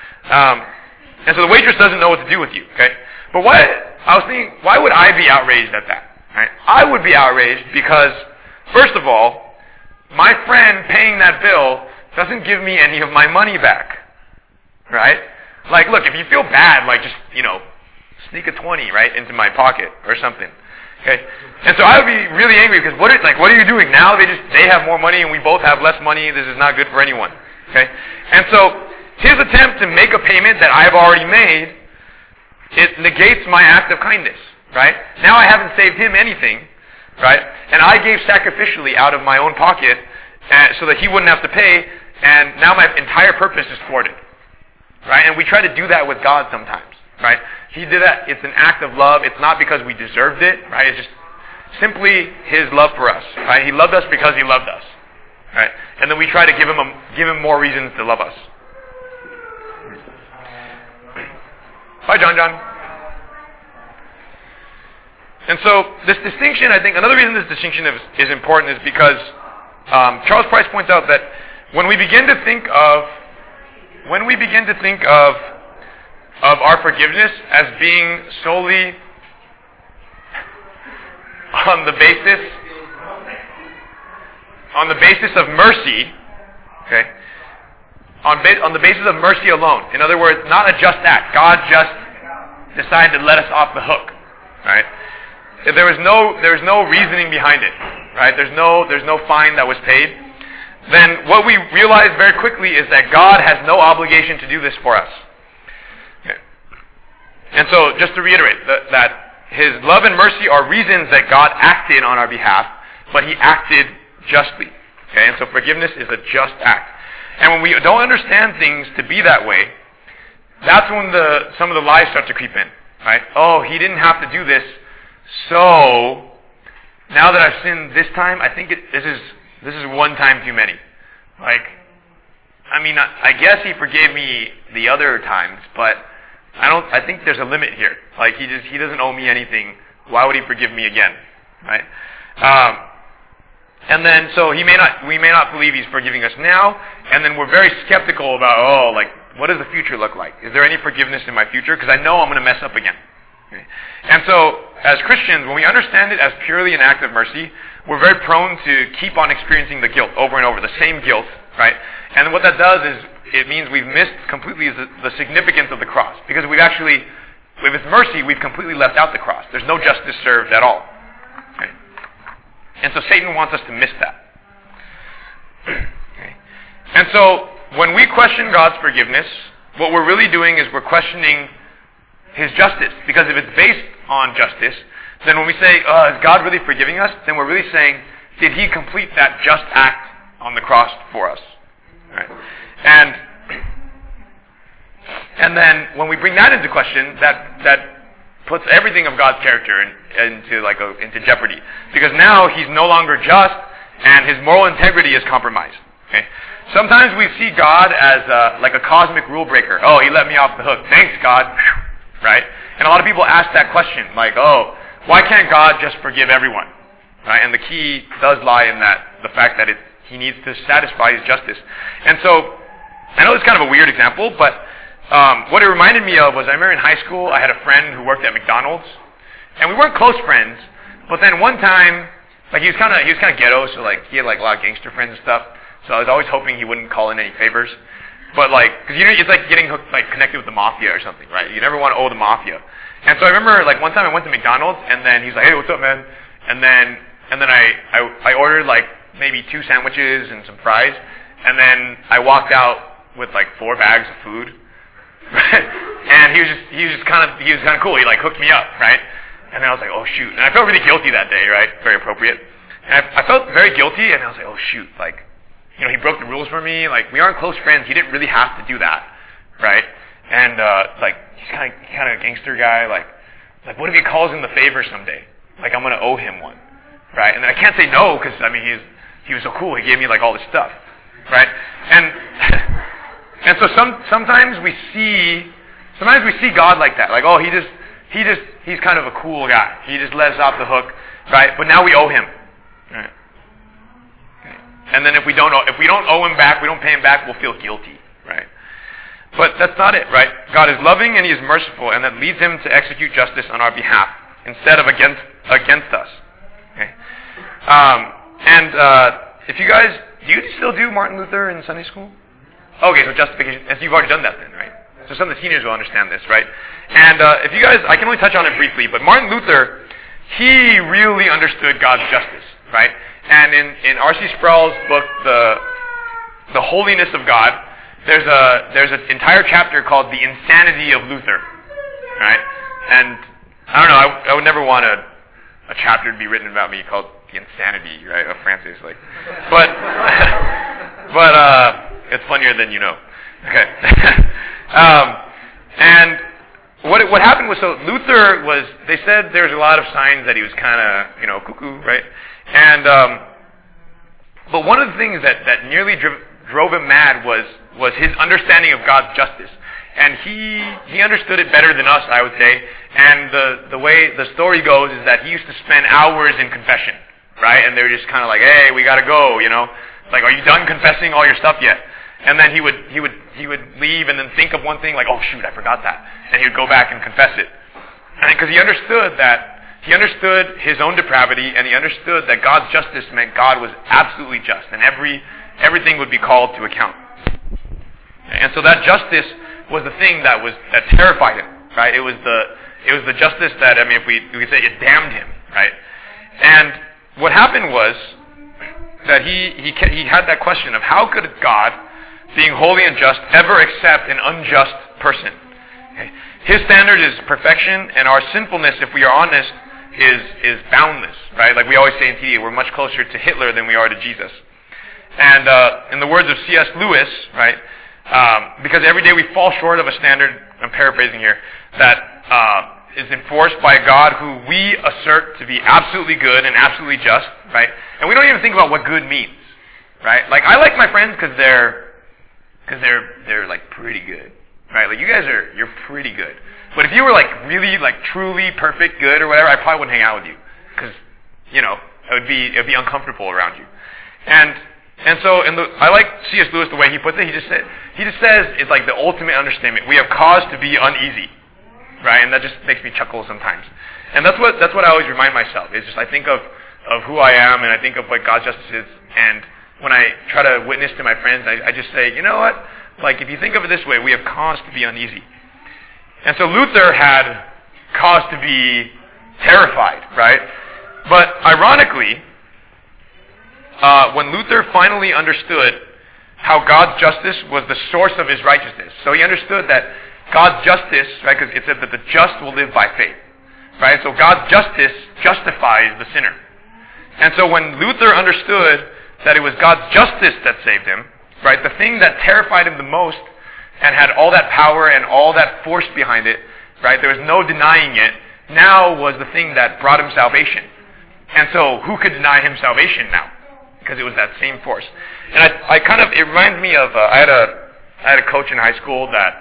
And so the waitress doesn't know what to do with you, okay? But I was thinking, why would I be outraged at that? Right? I would be outraged because, first of all, my friend paying that bill doesn't give me any of my money back, right? Like, look, if you feel bad, just, sneak a 20, right, into my pocket or something. Okay, and so I would be really angry because what are you doing now? They have more money and we both have less money. This is not good for anyone. Okay, and so his attempt to make a payment that I've already made, it negates my act of kindness. Right now, I haven't saved him anything. Right, and I gave sacrificially out of my own pocket, so that he wouldn't have to pay. And now my entire purpose is thwarted. Right, and we try to do that with God sometimes. Right? He did that. It's an act of love. It's not because we deserved it. Right? It's just simply His love for us. Right? He loved us because He loved us. Right? And then we try to give Him more reasons to love us. Bye, John. And so this distinction, I think, another reason this distinction is important is because Charles Price points out that when we begin to think of our forgiveness as being solely on the basis of mercy, okay? On the basis of mercy alone. In other words, not a just act. God just decided to let us off the hook, right? There was no reasoning behind it, right? There's no fine that was paid. Then what we realize very quickly is that God has no obligation to do this for us. Okay. And so, just to reiterate, that His love and mercy are reasons that God acted on our behalf, but He acted justly. Okay, and so forgiveness is a just act. And when we don't understand things to be that way, that's when some of the lies start to creep in. Right? Oh, He didn't have to do this, so now that I've sinned this time, I think this is one time too many. I guess He forgave me the other times, but I think there's a limit here. He doesn't owe me anything. Why would He forgive me again? Right? And then, so we may not believe he's forgiving us now, and then we're very skeptical about, what does the future look like? Is there any forgiveness in my future? Because I know I'm going to mess up again. Okay? And so, as Christians, when we understand it as purely an act of mercy, we're very prone to keep on experiencing the guilt over and over, the same guilt, right? And what that does is, it means we've missed completely the significance of the cross. Because with its mercy, we've completely left out the cross. There's no justice served at all. Okay? And so Satan wants us to miss that. Okay? And so, when we question God's forgiveness, what we're really doing is we're questioning His justice. Because if it's based on justice, then when we say, is God really forgiving us? Then we're really saying, did He complete that just act on the cross for us? Right? And then when we bring that into question, that puts everything of God's character into jeopardy. Because now He's no longer just, and His moral integrity is compromised. Okay? Sometimes we see God as like a cosmic rule breaker. Oh, He let me off the hook. Thanks, God. Right? And a lot of people ask that question, like, why can't God just forgive everyone? Right? And the key does lie in the fact that He needs to satisfy His justice. And so, I know it's kind of a weird example, but what it reminded me of was I remember in high school I had a friend who worked at McDonald's, and we weren't close friends. But then one time, he was kind of ghetto, so he had a lot of gangster friends and stuff. So I was always hoping he wouldn't call in any favors. But because it's like getting hooked, connected with the mafia or something, right? You never want to owe the mafia. And so I remember one time I went to McDonald's, and then he's like, "Hey, what's up, man?" And then I ordered maybe 2 sandwiches and some fries, and then I walked out with 4 bags of food. And he was kind of cool. He hooked me up, right? And then I was like, oh shoot. And I felt really guilty that day, right? Very appropriate. And I felt very guilty, and I was like, oh shoot, he broke the rules for me. We aren't close friends. He didn't really have to do that, right? And he's kind of a gangster guy. What if he calls in the favor someday? I'm gonna owe him one, right? And then I can't say no because he was so cool. He gave me all this stuff, right? And so sometimes we see God like that. He's kind of a cool guy. He just let us off the hook, right? But now we owe him, right? And then if we don't owe him back, we don't pay him back, we'll feel guilty, right? But that's not it, right? God is loving and He is merciful, and that leads Him to execute justice on our behalf instead of against us. Okay? If you guys, do you still do Martin Luther in Sunday school? Okay, so justification, and so you've already done that then, right? So some of the seniors will understand this, right? And if you guys, I can only touch on it briefly, but Martin Luther, he really understood God's justice, right? And in R.C. Sproul's book, The Holiness of God, there's an entire chapter called The Insanity of Luther, right? And I don't know, I would never want a chapter to be written about me called The Insanity, right, of Francis, but it's funnier than you know. Okay. And what happened was, so Luther they said there's a lot of signs that he was kind of, cuckoo, right? And, but one of the things that nearly drove him mad was his understanding of God's justice. And he understood it better than us, I would say. And the way the story goes is that he used to spend hours in confession, right? And they were just kind of hey, we gotta go, are you done confessing all your stuff yet? And then he would leave and then think of one thing, oh shoot, I forgot that. And he would go back and confess it. And because he understood his own depravity, and he understood that God's justice meant God was absolutely just, and everything would be called to account. And so that justice was the thing that terrified him, right? It was the justice that, if we could say it damned him, right? And what happened was that he had that question of how could God, being holy and just, ever accept an unjust person? Okay. His standard is perfection, and our sinfulness, if we are honest, is boundless, right? Like we always say in TD, we're much closer to Hitler than we are to Jesus. And in the words of C.S. Lewis, right, because every day we fall short of a standard, I'm paraphrasing here, that is enforced by a God who we assert to be absolutely good and absolutely just, right? And we don't even think about what good means, right? I like my friends because they're pretty good, right? You guys you're pretty good. But if you were really truly perfect good or whatever, I probably wouldn't hang out with you because It would be uncomfortable around you. And so I like C.S. Lewis the way he puts it. He just says it's like the ultimate understatement. We have cause to be uneasy, right? And that just makes me chuckle sometimes. And that's what I always remind myself. Is just I think of who I am, and I think of what God's justice is. And when I try to witness to my friends, I just say, you know what? Like if you think of it this way, we have cause to be uneasy. And so Luther had cause to be terrified, right? But ironically, when Luther finally understood how God's justice was the source of his righteousness, so he understood that God's justice, right, because it said that the just will live by faith, right? So God's justice justifies the sinner. And so when Luther understood that it was God's justice that saved him, right, the thing that terrified him the most and had all that power and all that force behind it, right, there was no denying it, now was the thing that brought him salvation. And so who could deny him salvation now? Because it was that same force. And it reminds me of, I had a coach in high school that,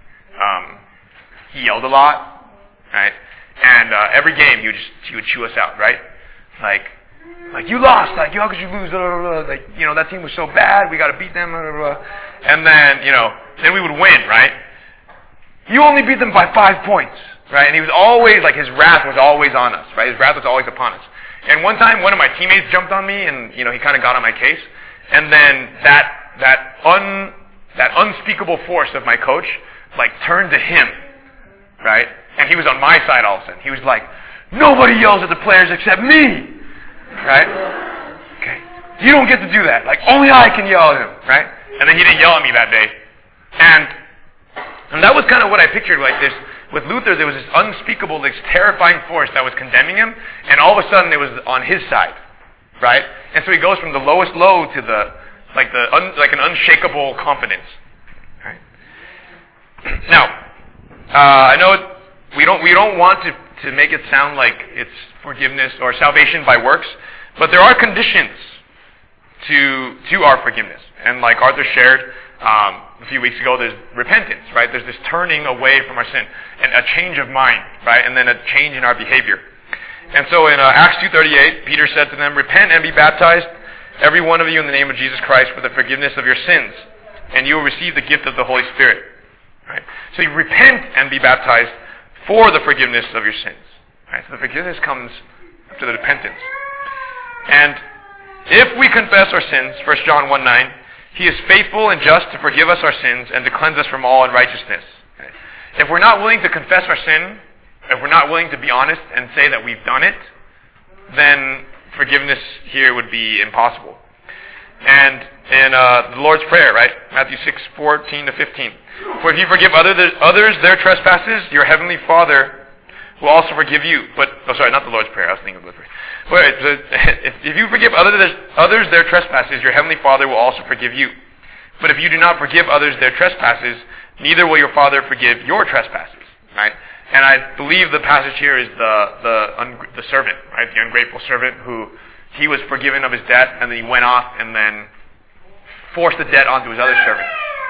he yelled a lot, right? And, every game he would chew us out, right? Like, you lost, like, how could you lose, blah, blah, blah. Like, that team was so bad, we gotta beat them, blah, blah, blah. And then, then we would win, right? You only beat them by 5 points, right? And he was always, like, his wrath was always on us, right? His wrath was always upon us. And one time, one of my teammates jumped on me, and he kind of got on my case. And then that unspeakable force of my coach, like, turned to him, right? And he was on my side all of a sudden. He was like, "Nobody yells at the players except me, right? Okay, you don't get to do that. Like, only I can yell at him, right?" And then he didn't yell at me that day. And that was kind of what I pictured, like this. With Luther, there was this unspeakable, this terrifying force that was condemning him, and all of a sudden it was on his side, right? And so he goes from the lowest low to an unshakable confidence, right? Now, I know we don't want to make it sound like it's forgiveness or salvation by works, but there are conditions to our forgiveness, and like Arthur shared a few weeks ago, there's repentance, right? There's this turning away from our sin and a change of mind, right? And then a change in our behavior. And so in Acts 2:38, Peter said to them, "Repent and be baptized, every one of you, in the name of Jesus Christ, for the forgiveness of your sins, and you will receive the gift of the Holy Spirit." Right? So you repent and be baptized for the forgiveness of your sins. Right? So the forgiveness comes after the repentance. And if we confess our sins, 1 John 1:9, He is faithful and just to forgive us our sins and to cleanse us from all unrighteousness. Okay? If we're not willing to confess our sin, if we're not willing to be honest and say that we've done it, then forgiveness here would be impossible. And in the Lord's Prayer, right? Matthew 6:14-15. "For if you forgive others their trespasses, your heavenly Father will also forgive you." Not the Lord's Prayer. I was thinking of the Lord's Prayer. If you forgive others their trespasses, your heavenly Father will also forgive you. But if you do not forgive others their trespasses, neither will your Father forgive your trespasses. Right? And I believe the passage here is the servant, right? The ungrateful servant who he was forgiven of his debt, and then he went off and then forced the debt onto his other servant.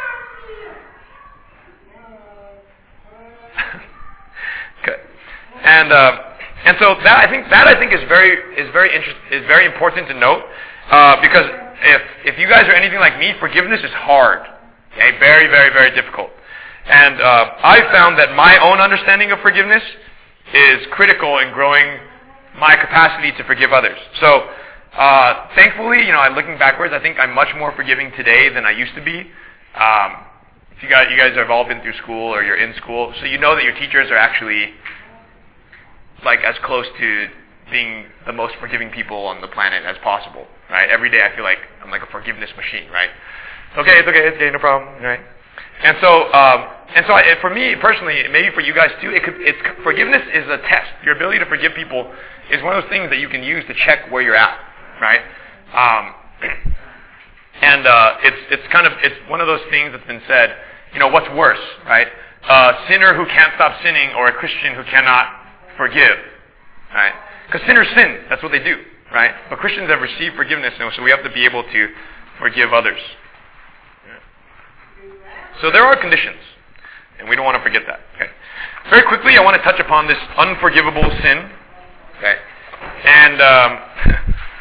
Good. And so that I think is very important to note, because if you guys are anything like me, forgiveness is hard, okay? Very, very, very difficult. And I've found that my own understanding of forgiveness is critical in growing my capacity to forgive others. So thankfully, looking backwards, I think I'm much more forgiving today than I used to be. You guys have all been through school or you're in school, so you know that your teachers are actually like as close to being the most forgiving people on the planet as possible, right? Every day I feel like I'm like a forgiveness machine, right? It's okay, no problem, right? And so for me personally, maybe for you guys too, forgiveness is a test. Your ability to forgive people is one of those things that you can use to check where you're at, right? It's one of those things that's been said. What's worse, right? A sinner who can't stop sinning, or a Christian who cannot forgive, right? Because sinners sin. That's what they do, right? But Christians have received forgiveness, and so we have to be able to forgive others. So there are conditions, and we don't want to forget that. Okay. Very quickly, I want to touch upon this unforgivable sin. Okay. And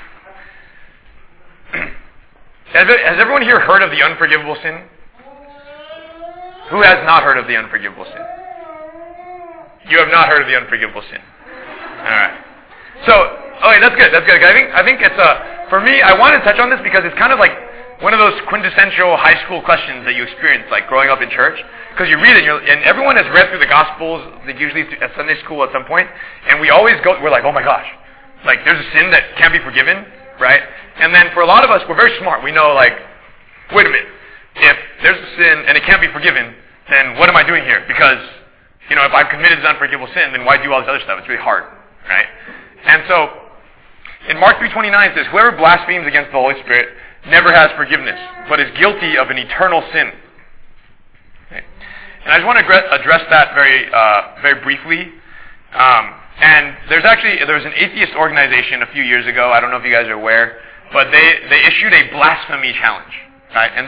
Has everyone here heard of the unforgivable sin? Who has not heard of the unforgivable sin? You have not heard of the unforgivable sin. All right. So, okay, that's good. I think it's for me. I want to touch on this because it's kind of like one of those quintessential high school questions that you experience, like growing up in church. Because you read it, and everyone has read through the Gospels, like usually at Sunday school at some point, and we're like, oh my gosh, like there's a sin that can't be forgiven, right? And then for a lot of us, we're very smart. We know, like, wait a minute, if there's a sin and it can't be forgiven, then what am I doing here? Because, if I've committed this unforgivable sin, then why do all this other stuff? It's really hard, right? And so, in Mark 3:29 it says, whoever blasphemes against the Holy Spirit never has forgiveness, but is guilty of an eternal sin. Okay. And I just want to address that very briefly. And there was an atheist organization a few years ago. I don't know if you guys are aware, but they issued a blasphemy challenge, right? And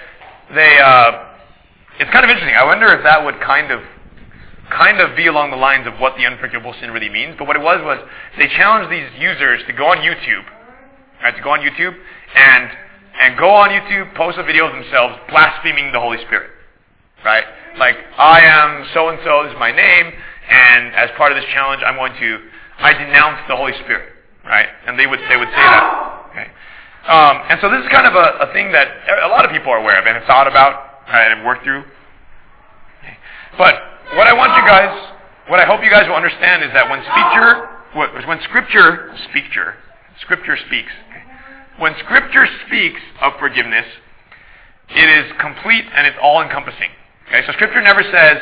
it's kind of interesting. I wonder if that would kind of be along the lines of what the unforgivable sin really means. But what it was they challenged these users to go on YouTube, right? To go on YouTube and go on YouTube, post a video of themselves blaspheming the Holy Spirit, right? Like, I am so and so is my name, and as part of this challenge, I denounce the Holy Spirit, right? And they would say that, okay? And so this is kind of a thing that a lot of people are aware of and have thought about and have worked through. Okay. But what I hope you guys will understand is that when Scripture speaks, okay, when Scripture speaks of forgiveness, it is complete and it's all-encompassing. Okay, so Scripture never says,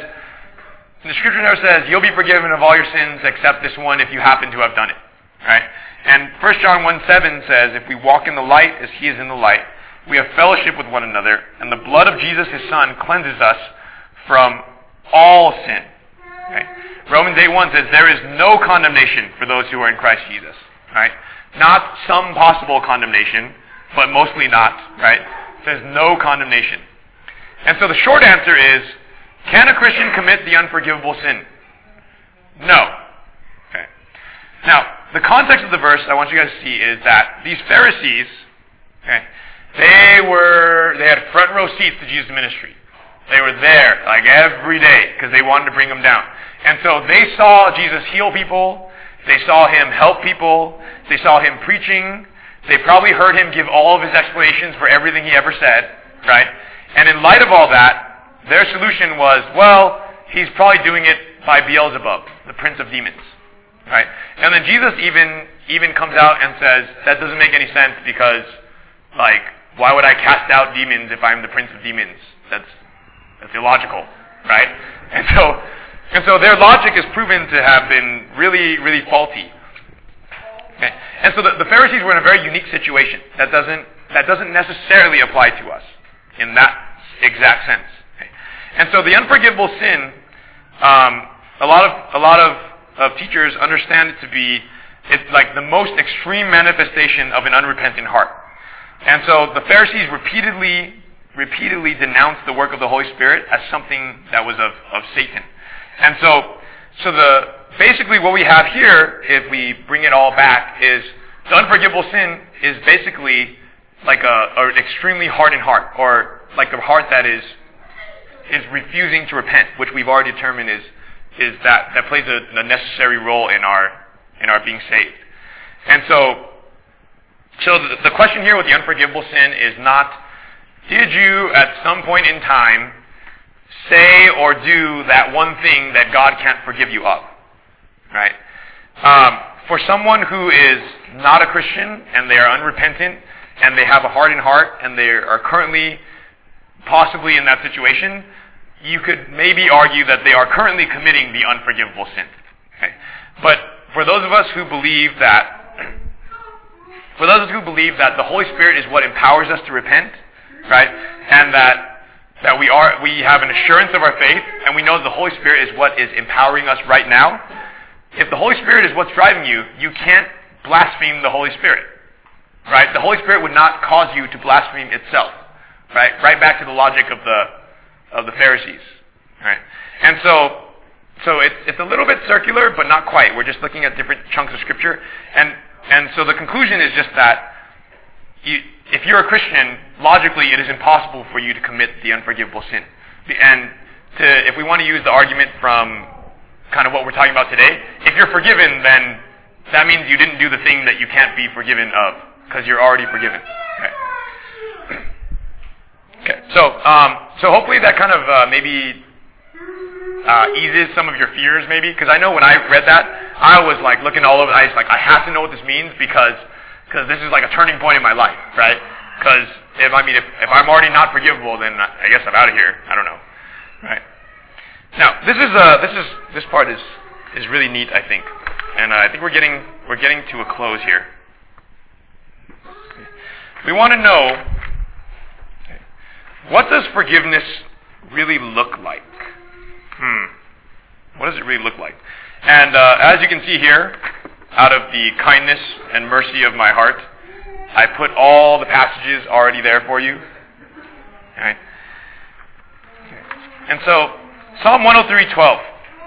you'll be forgiven of all your sins except this one if you happen to have done it. Right? And 1 John 1:7 says, if we walk in the light as He is in the light, we have fellowship with one another, and the blood of Jesus, His Son, cleanses us from all sin. Okay? Romans 8:1 says, there is no condemnation for those who are in Christ Jesus. Right? Not some possible condemnation, but mostly not. Right? It says no condemnation. And so the short answer is, can a Christian commit the unforgivable sin? No. Okay. Now, the context of the verse I want you guys to see is that these Pharisees, okay, they had front row seats to Jesus' ministry. They were there, like, every day, because they wanted to bring Him down. And so they saw Jesus heal people. They saw Him help people. They saw Him preaching. They probably heard Him give all of His explanations for everything He ever said, right? And in light of all that, their solution was, well, He's probably doing it by Beelzebub, the prince of demons, right? And then Jesus even comes out and says, that doesn't make any sense because, like, why would I cast out demons if I'm the prince of demons? That's illogical, right? And so their logic is proven to have been really, really faulty. Okay. And so the Pharisees were in a very unique situation that doesn't necessarily apply to us in that exact sense. Okay. And so the unforgivable sin, a lot of teachers understand it to be it's like the most extreme manifestation of an unrepentant heart. And so the Pharisees repeatedly denounced the work of the Holy Spirit as something that was of Satan. And so basically what we have here, if we bring it all back, is the unforgivable sin is basically like an extremely hardened heart, or like a heart that is refusing to repent, which we've already determined is that plays a necessary role in our being saved. And so the question here with the unforgivable sin is not, did you at some point in time say or do that one thing that God can't forgive you of? Right? For someone who is not a Christian and they are unrepentant and they have a hardened heart and they are currently possibly in that situation, you could maybe argue that they are currently committing the unforgivable sin. Okay? But for those of us who believe that the Holy Spirit is what empowers us to repent, right? And that we have an assurance of our faith, and we know that the Holy Spirit is what is empowering us right now. If the Holy Spirit is what's driving you, you can't blaspheme the Holy Spirit, right? The Holy Spirit would not cause you to blaspheme itself, right? Right back to the logic of the Pharisees, right? And so it's a little bit circular, but not quite. We're just looking at different chunks of Scripture, and so the conclusion is just that if you're a Christian, logically it is impossible for you to commit the unforgivable sin. And if we want to use the argument from kind of what we're talking about today, if you're forgiven, then that means you didn't do the thing that you can't be forgiven of, because you're already forgiven. Okay. So hopefully that kind of maybe eases some of your fears, maybe, because I know when I read that, I was like looking all over. I have to know what this means because this is like a turning point in my life, right? Because if I'm already not forgivable, then I guess I'm out of here. I don't know, right? Now this part is really neat, I think, and I think we're getting to a close here. We want to know, what does forgiveness really look like? What does it really look like? And as you can see here, out of the kindness and mercy of my heart, I put all the passages already there for you. Okay. And so, Psalm 103:12.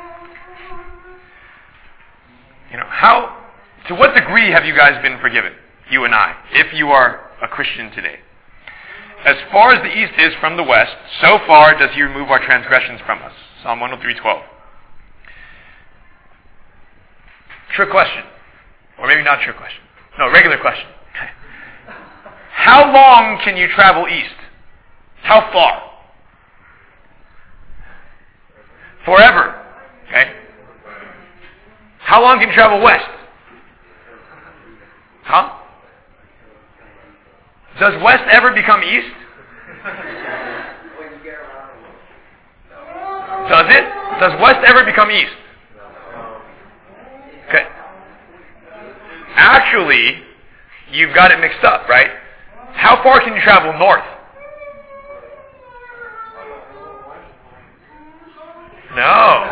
To what degree have you guys been forgiven, you and I, if you are a Christian today? As far as the east is from the west, so far does he remove our transgressions from us. Psalm 103:12. Trick question. Or maybe not trick question. No, regular question. Okay. How long can you travel east? How far? Forever. Okay. How long can you travel west? Huh? Does west ever become east? Does it? Does west ever become east? Okay. Actually, you've got it mixed up, right? How far can you travel north? No.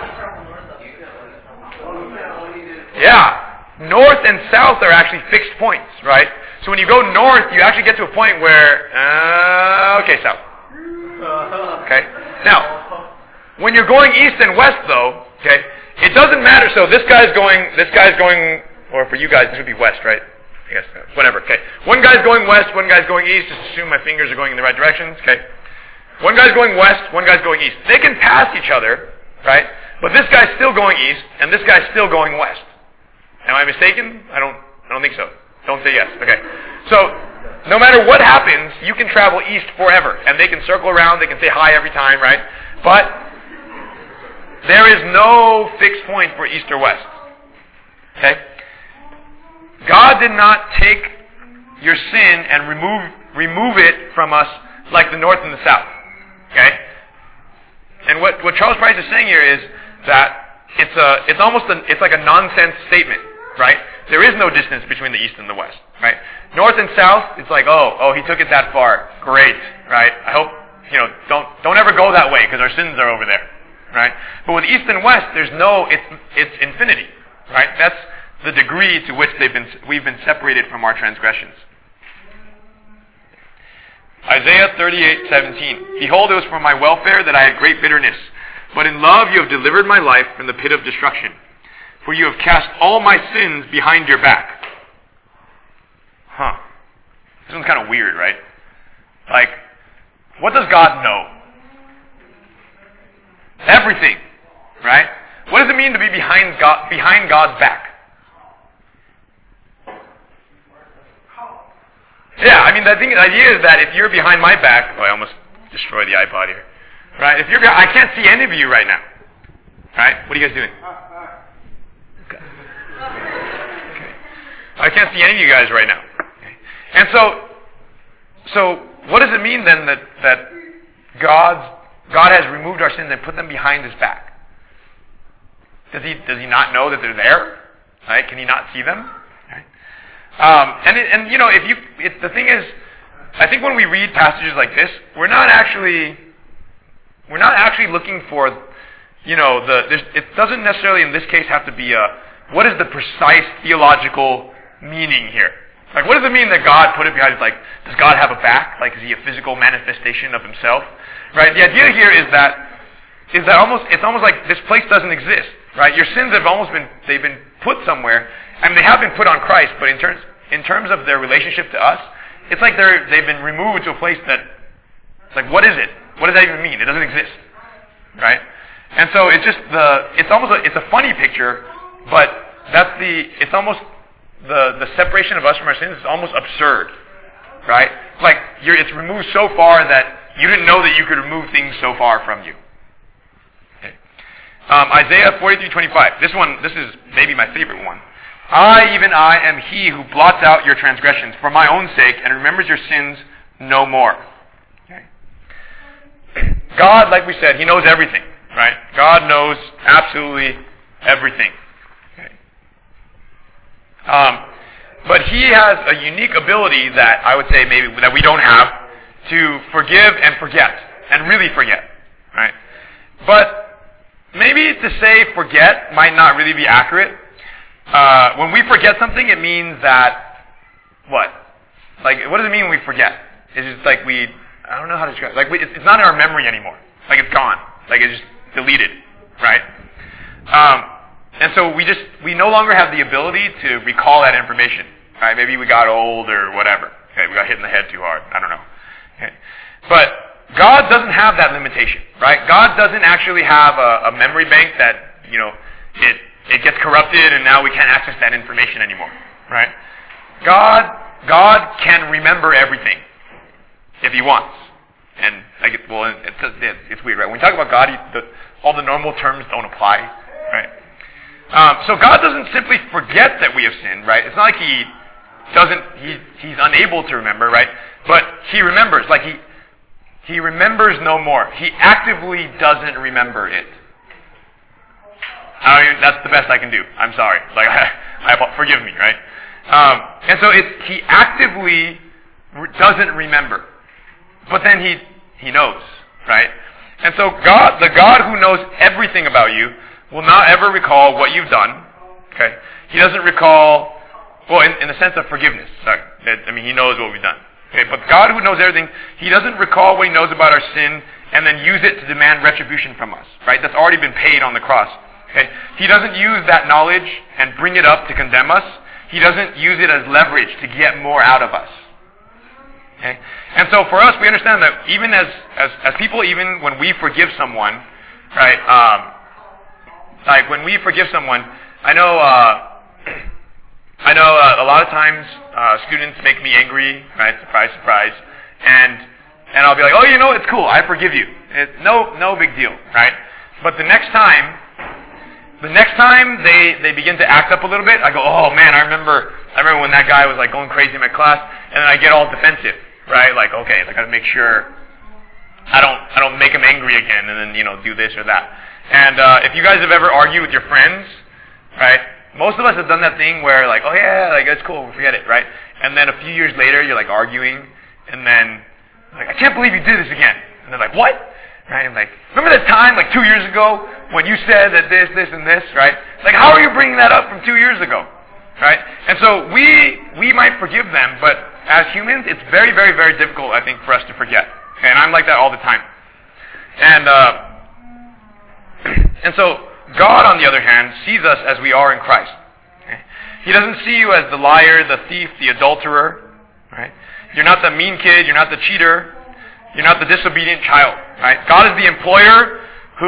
Yeah. North and south are actually fixed points, right? So when you go north, you actually get to a point where, okay, south. Okay? Now, when you're going east and west, though, okay, it doesn't matter. So this guy's going, or for you guys, this would be west, right? I guess, whatever, okay. One guy's going west, one guy's going east. Just assume my fingers are going in the right directions, okay. One guy's going west, one guy's going east. They can pass each other, right? But this guy's still going east, and this guy's still going west. Am I mistaken? I don't think so. Don't say yes. Okay. So, no matter what happens, you can travel east forever. And they can circle around, they can say hi every time, right? But there is no fixed point for east or west. Okay? God did not take your sin and remove it from us like the north and the south. Okay? And what Charles Price is saying here is that it's like a nonsense statement, right? There is no distance between the east and the west, right? North and south, it's like, oh, he took it that far. Great, right? I hope, don't ever go that way because our sins are over there, right? But with east and west, it's infinity, right? That's the degree to which we've been separated from our transgressions. Isaiah 38:17. Behold, it was for my welfare that I had great bitterness, but in love you have delivered my life from the pit of destruction. For you have cast all my sins behind your back. This one's kind of weird, right? Like, what does God know? Everything, right? What does it mean to be behind God's back? Yeah, I mean, the idea is that if you're behind my back, I almost destroyed the iPod here, right? If you're behind, I can't see any of you right now, right? What are you guys doing? Okay. I can't see any of you guys right now. Okay. And so what does it mean then that God has removed our sins and put them behind His back? Does He not know that they're there? Right? Can He not see them? The thing is, I think when we read passages like this, we're not actually looking for, it doesn't necessarily in this case have to be what is the precise theological meaning here? Like, what does it mean that God put it behind? Like, does God have a back? Like, is He a physical manifestation of Himself? Right? The idea here is that it's almost like this place doesn't exist. Right? Your sins have they've been put somewhere. I mean, they have been put on Christ, but in terms of their relationship to us, it's like they've been removed to a place that, it's like, what is it? What does that even mean? It doesn't exist, right? And so it's a funny picture, but it's almost the separation of us from our sins is almost absurd, right? Like it's removed so far that you didn't know that you could remove things so far from you. Okay. Isaiah 43:25. This is maybe my favorite one. I, even I, am he who blots out your transgressions for my own sake and remembers your sins no more. Okay. God, like we said, He knows everything, right? God knows absolutely everything. Okay. But He has a unique ability that I would say maybe that we don't have to forgive and forget, and really forget, right? But maybe to say forget might not really be accurate. When we forget something, it means that, what? Like, what does it mean when we forget? It's just like I don't know how to describe it. Like, it's not in our memory anymore. Like, it's gone. Like, it's just deleted, right? And so we no longer have the ability to recall that information, right? Maybe we got old or whatever. Okay, we got hit in the head too hard. I don't know. Okay. But God doesn't have that limitation, right? God doesn't actually have a memory bank that, it gets corrupted and now we can't access that information anymore, right? God can remember everything if He wants. And it's weird, right? When we talk about God, all the normal terms don't apply, right? So God doesn't simply forget that we have sinned, right? It's not like He's unable to remember, right? But He remembers, like He remembers no more. He actively doesn't remember it. That's the best I can do. I'm sorry. Like, forgive me, right? And so He actively doesn't remember. But then He knows, right? And so the God who knows everything about you will not ever recall what you've done, okay? He doesn't recall, well, in the sense of forgiveness, sorry. He knows what we've done. Okay, but God who knows everything, He doesn't recall what He knows about our sin and then use it to demand retribution from us, right? That's already been paid on the cross. Okay? He doesn't use that knowledge and bring it up to condemn us. He doesn't use it as leverage to get more out of us. Okay? And so for us, we understand that even as people, even when we forgive someone, right? Like when we forgive someone, I know a lot of times students make me angry, right? Surprise, surprise. And I'll be like, oh, it's cool. I forgive you. It's no big deal, right? But the next time they begin to act up a little bit, I go, oh man, I remember when that guy was like going crazy in my class, and then I get all defensive, right? Like, okay, I got to make sure I don't make him angry again, and then do this or that. And if you guys have ever argued with your friends, right? Most of us have done that thing where like, oh yeah, like that's cool, forget it, right? And then a few years later, you're like arguing, and then like, I can't believe you did this again. And they're like, what? Right? And like, remember that time like 2 years ago when you said that this, and this, right? Like, how are you bringing that up from 2 years ago, right? And so we might forgive them, but as humans, it's very, very, very difficult, I think, for us to forget. Okay? And I'm like that all the time. And so God, on the other hand, sees us as we are in Christ. Okay? He doesn't see you as the liar, the thief, the adulterer, right? You're not the mean kid, you're not the cheater, you're not the disobedient child, right? God is the employer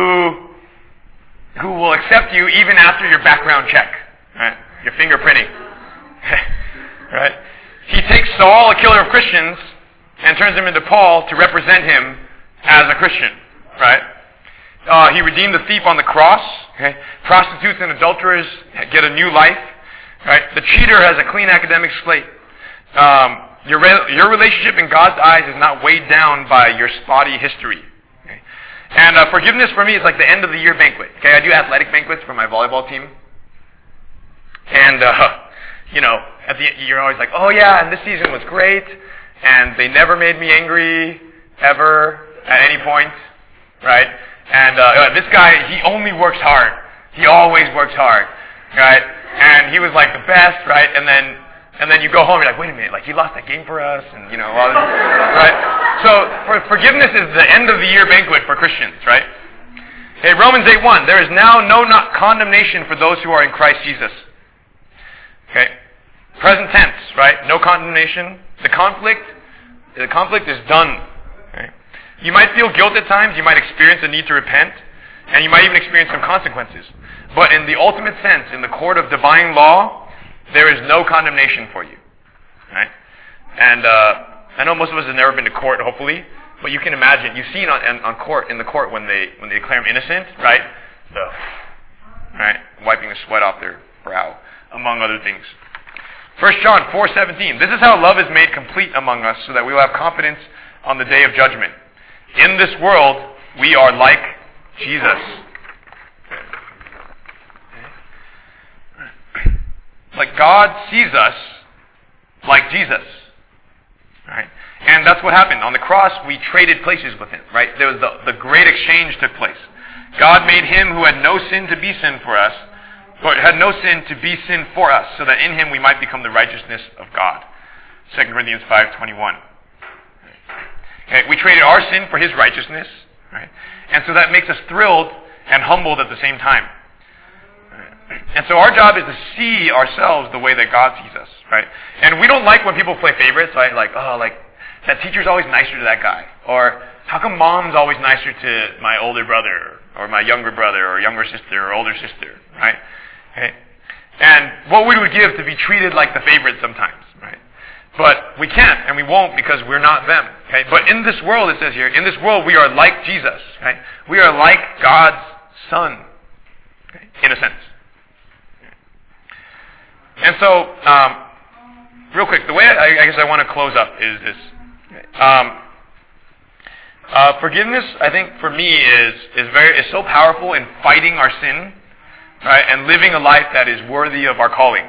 who will accept you even after your background check, right? Your fingerprinting, right? He takes Saul, a killer of Christians, and turns him into Paul to represent him as a Christian, right? He redeemed the thief on the cross. Okay? Prostitutes and adulterers get a new life. Right? The cheater has a clean academic slate. Your relationship in God's eyes is not weighed down by your spotty history. Okay? And forgiveness for me is like the end of the year banquet. Okay, I do athletic banquets for my volleyball team. And at the you're always like, oh yeah, and this season was great, and they never made me angry ever at any point, right? And this guy, he only works hard. He always works hard, right? And he was like the best, right? And then you go home, you're like, wait a minute, like he lost that game for us, and all this, right? So forgiveness is the end of the year banquet for Christians, right? Hey, Romans 8:1, there is now no condemnation for those who are in Christ Jesus. Okay, present tense, right? No condemnation The conflict is done. Okay? You might feel guilt at times. You might experience a need to repent. And you might even experience some consequences. But in the ultimate sense, in the court of divine law, there is no condemnation for you. Right? And I know most of us have never been to court, hopefully, but you can imagine. You've seen in the court when they declare him innocent, right? Right? Wiping the sweat off their brow, among other things. 1 John 4:17. This is how love is made complete among us, so that we will have confidence on the day of judgment. In this world, we are like Jesus. Like God sees us like Jesus. Right? And that's what happened. On the cross, we traded places with him. Right? There was the great exchange took place. God made him who had no sin to be sin for us, or had no sin to be sin for us, so that in him we might become the righteousness of God. 2 Corinthians 5:21. Okay, we traded our sin for his righteousness. Right? And so that makes us thrilled and humbled at the same time. Right? And so our job is to see ourselves the way that God sees us. Right? And we don't like when people play favorites, right? Like that teacher's always nicer to that guy. Or how come mom's always nicer to my older brother or my younger brother or younger sister or older sister, right? Okay? And what we would give to be treated like the favorite sometimes, right? But we can't and we won't because we're not them. Okay? But in this world, it says here, in this world we are like Jesus. Right? We are like God's Son, okay? In a sense. And so, real quick, the way I guess I want to close up is this. Forgiveness, I think, for me is so powerful in fighting our sin, right, and living a life that is worthy of our calling.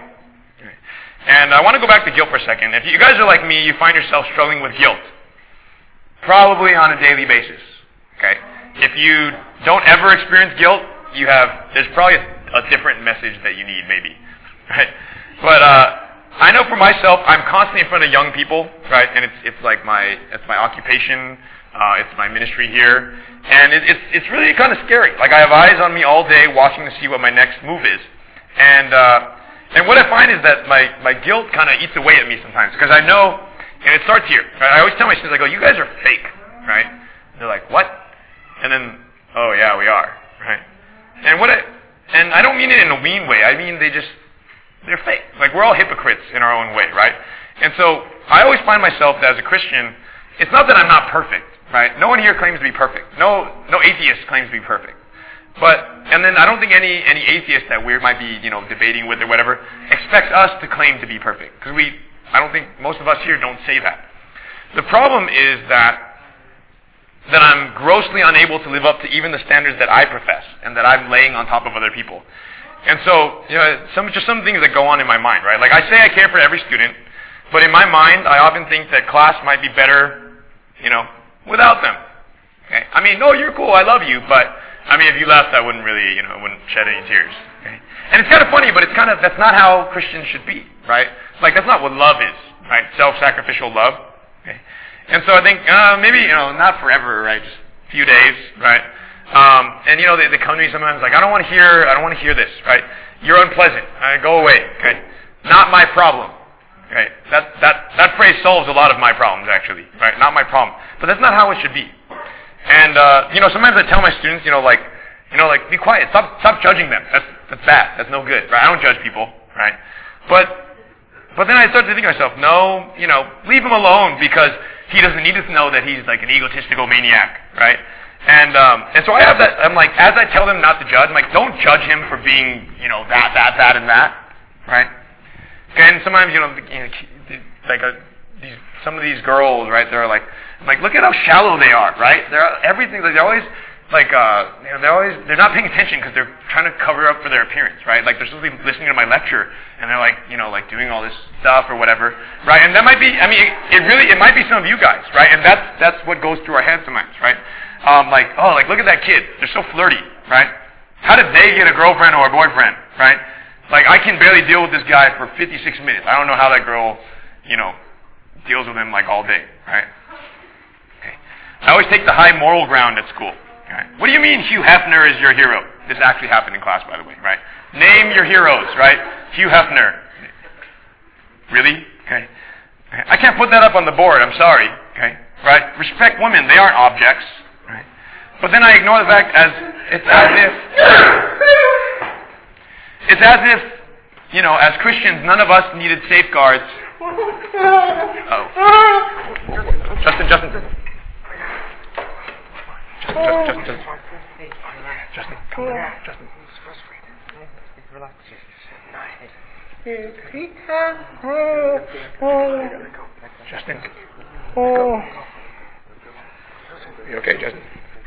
And I want to go back to guilt for a second. If you guys are like me, you find yourself struggling with guilt, probably on a daily basis. Okay, if you don't ever experience guilt, there's probably a different message that you need, maybe, right? But I know for myself, I'm constantly in front of young people, right? And it's my occupation, it's my ministry here, and it's really kind of scary. Like I have eyes on me all day, watching to see what my next move is, and what I find is that my guilt kind of eats away at me sometimes because I know, and it starts here. Right? I always tell my students, I go, "You guys are fake," right? And they're like, "What?" And then, "Oh yeah, we are," right? And I don't mean it in a mean way. I mean they're fake. Like we're all hypocrites in our own way, right? And so I always find myself that as a Christian, it's not that I'm not perfect, right? No one here claims to be perfect. No atheist claims to be perfect. And then I don't think any atheist that we might be, debating with or whatever, expects us to claim to be perfect. Because I don't think most of us here don't say that. The problem is that I'm grossly unable to live up to even the standards that I profess and that I'm laying on top of other people. And so, some things that go on in my mind, right? Like I say I care for every student, but in my mind, I often think that class might be better, without them. Okay? I mean, no, you're cool, I love you, but, if you left, I wouldn't really, I wouldn't shed any tears. Okay? And it's kind of funny, but that's not how Christians should be, right? Like, that's not what love is, right? Self-sacrificial love. Okay? And so I think, maybe, not forever, right? Just a few days, right? And they come to me sometimes like, I don't want to hear this, right? You're unpleasant. Go away, okay? Not my problem. Okay? That phrase solves a lot of my problems, actually, right? Not my problem. But that's not how it should be. And, sometimes I tell my students, be quiet. Stop judging them. That's bad. That's no good, right? I don't judge people, right? But then I start to think to myself, no, leave him alone because he doesn't need to know that he's like an egotistical maniac, right? And so I have that, I'm like, as I tell them not to judge, I'm like, don't judge him for being, that, and that, right? And sometimes, some of these girls, right, they're like, look at how shallow they are, right? They're always, they're not paying attention because they're trying to cover up for their appearance, right? Like, they're supposed to be listening to my lecture, and they're like, doing all this stuff or whatever, right? And that might be, it might be some of you guys, right? And that's what goes through our heads sometimes, right? Look at that kid. They're so flirty, right? How did they get a girlfriend or a boyfriend, right? Like, I can barely deal with this guy for 56 minutes. I don't know how that girl, deals with him, all day, right? Okay. I always take the high moral ground at school. Right? What do you mean Hugh Hefner is your hero? This actually happened in class, by the way, right? Name your heroes, right? Hugh Hefner. Really? Okay. Okay? I can't put that up on the board, I'm sorry. Okay? Right? Respect women, they aren't objects. Right? But then I ignore the fact as as Christians, none of us needed safeguards. Oh. Justin. Justin, come on. Justin. Relax. Justin. Oh. You okay, Justin?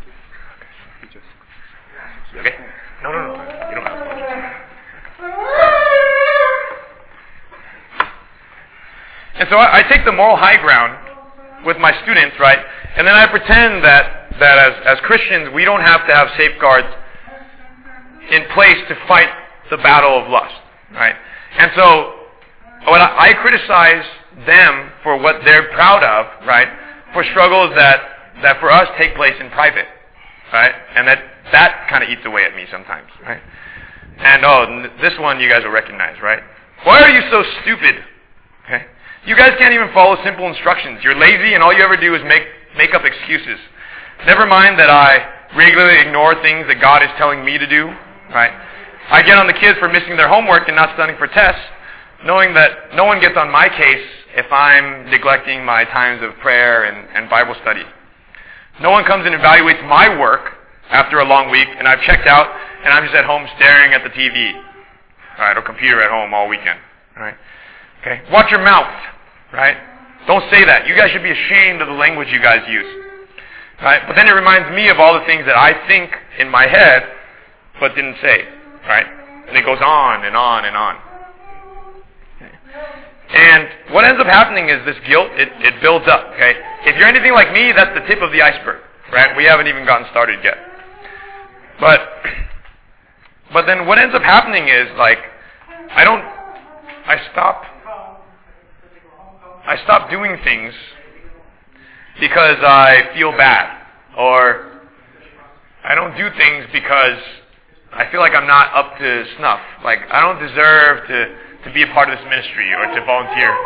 You okay? No. You don't have to. And so I take the moral high ground with my students, right? And then I pretend that as Christians, we don't have to have safeguards in place to fight the battle of lust, right? And so when I criticize them for what they're proud of, right? For struggles that for us take place in private, right? And that kind of eats away at me sometimes, right? And this one you guys will recognize, right? Why are you so stupid? Okay? You guys can't even follow simple instructions. You're lazy and all you ever do is make up excuses. Never mind that I regularly ignore things that God is telling me to do, right? I get on the kids for missing their homework and not studying for tests, knowing that no one gets on my case if I'm neglecting my times of prayer and Bible study. No one comes and evaluates my work after a long week and I've checked out and I'm just at home staring at the TV, right, or computer at home all weekend, right? Okay, watch your mouth, right? Don't say that. You guys should be ashamed of the language you guys use, right? But then it reminds me of all the things that I think in my head but didn't say, right? And it goes on and on and on. Okay. And what ends up happening is this guilt, it builds up, okay? If you're anything like me, that's the tip of the iceberg, right? We haven't even gotten started yet. But then what ends up happening is, like, I stop doing things because I feel bad, or I don't do things because I feel like I'm not up to snuff. Like, I don't deserve to be a part of this ministry or to volunteer.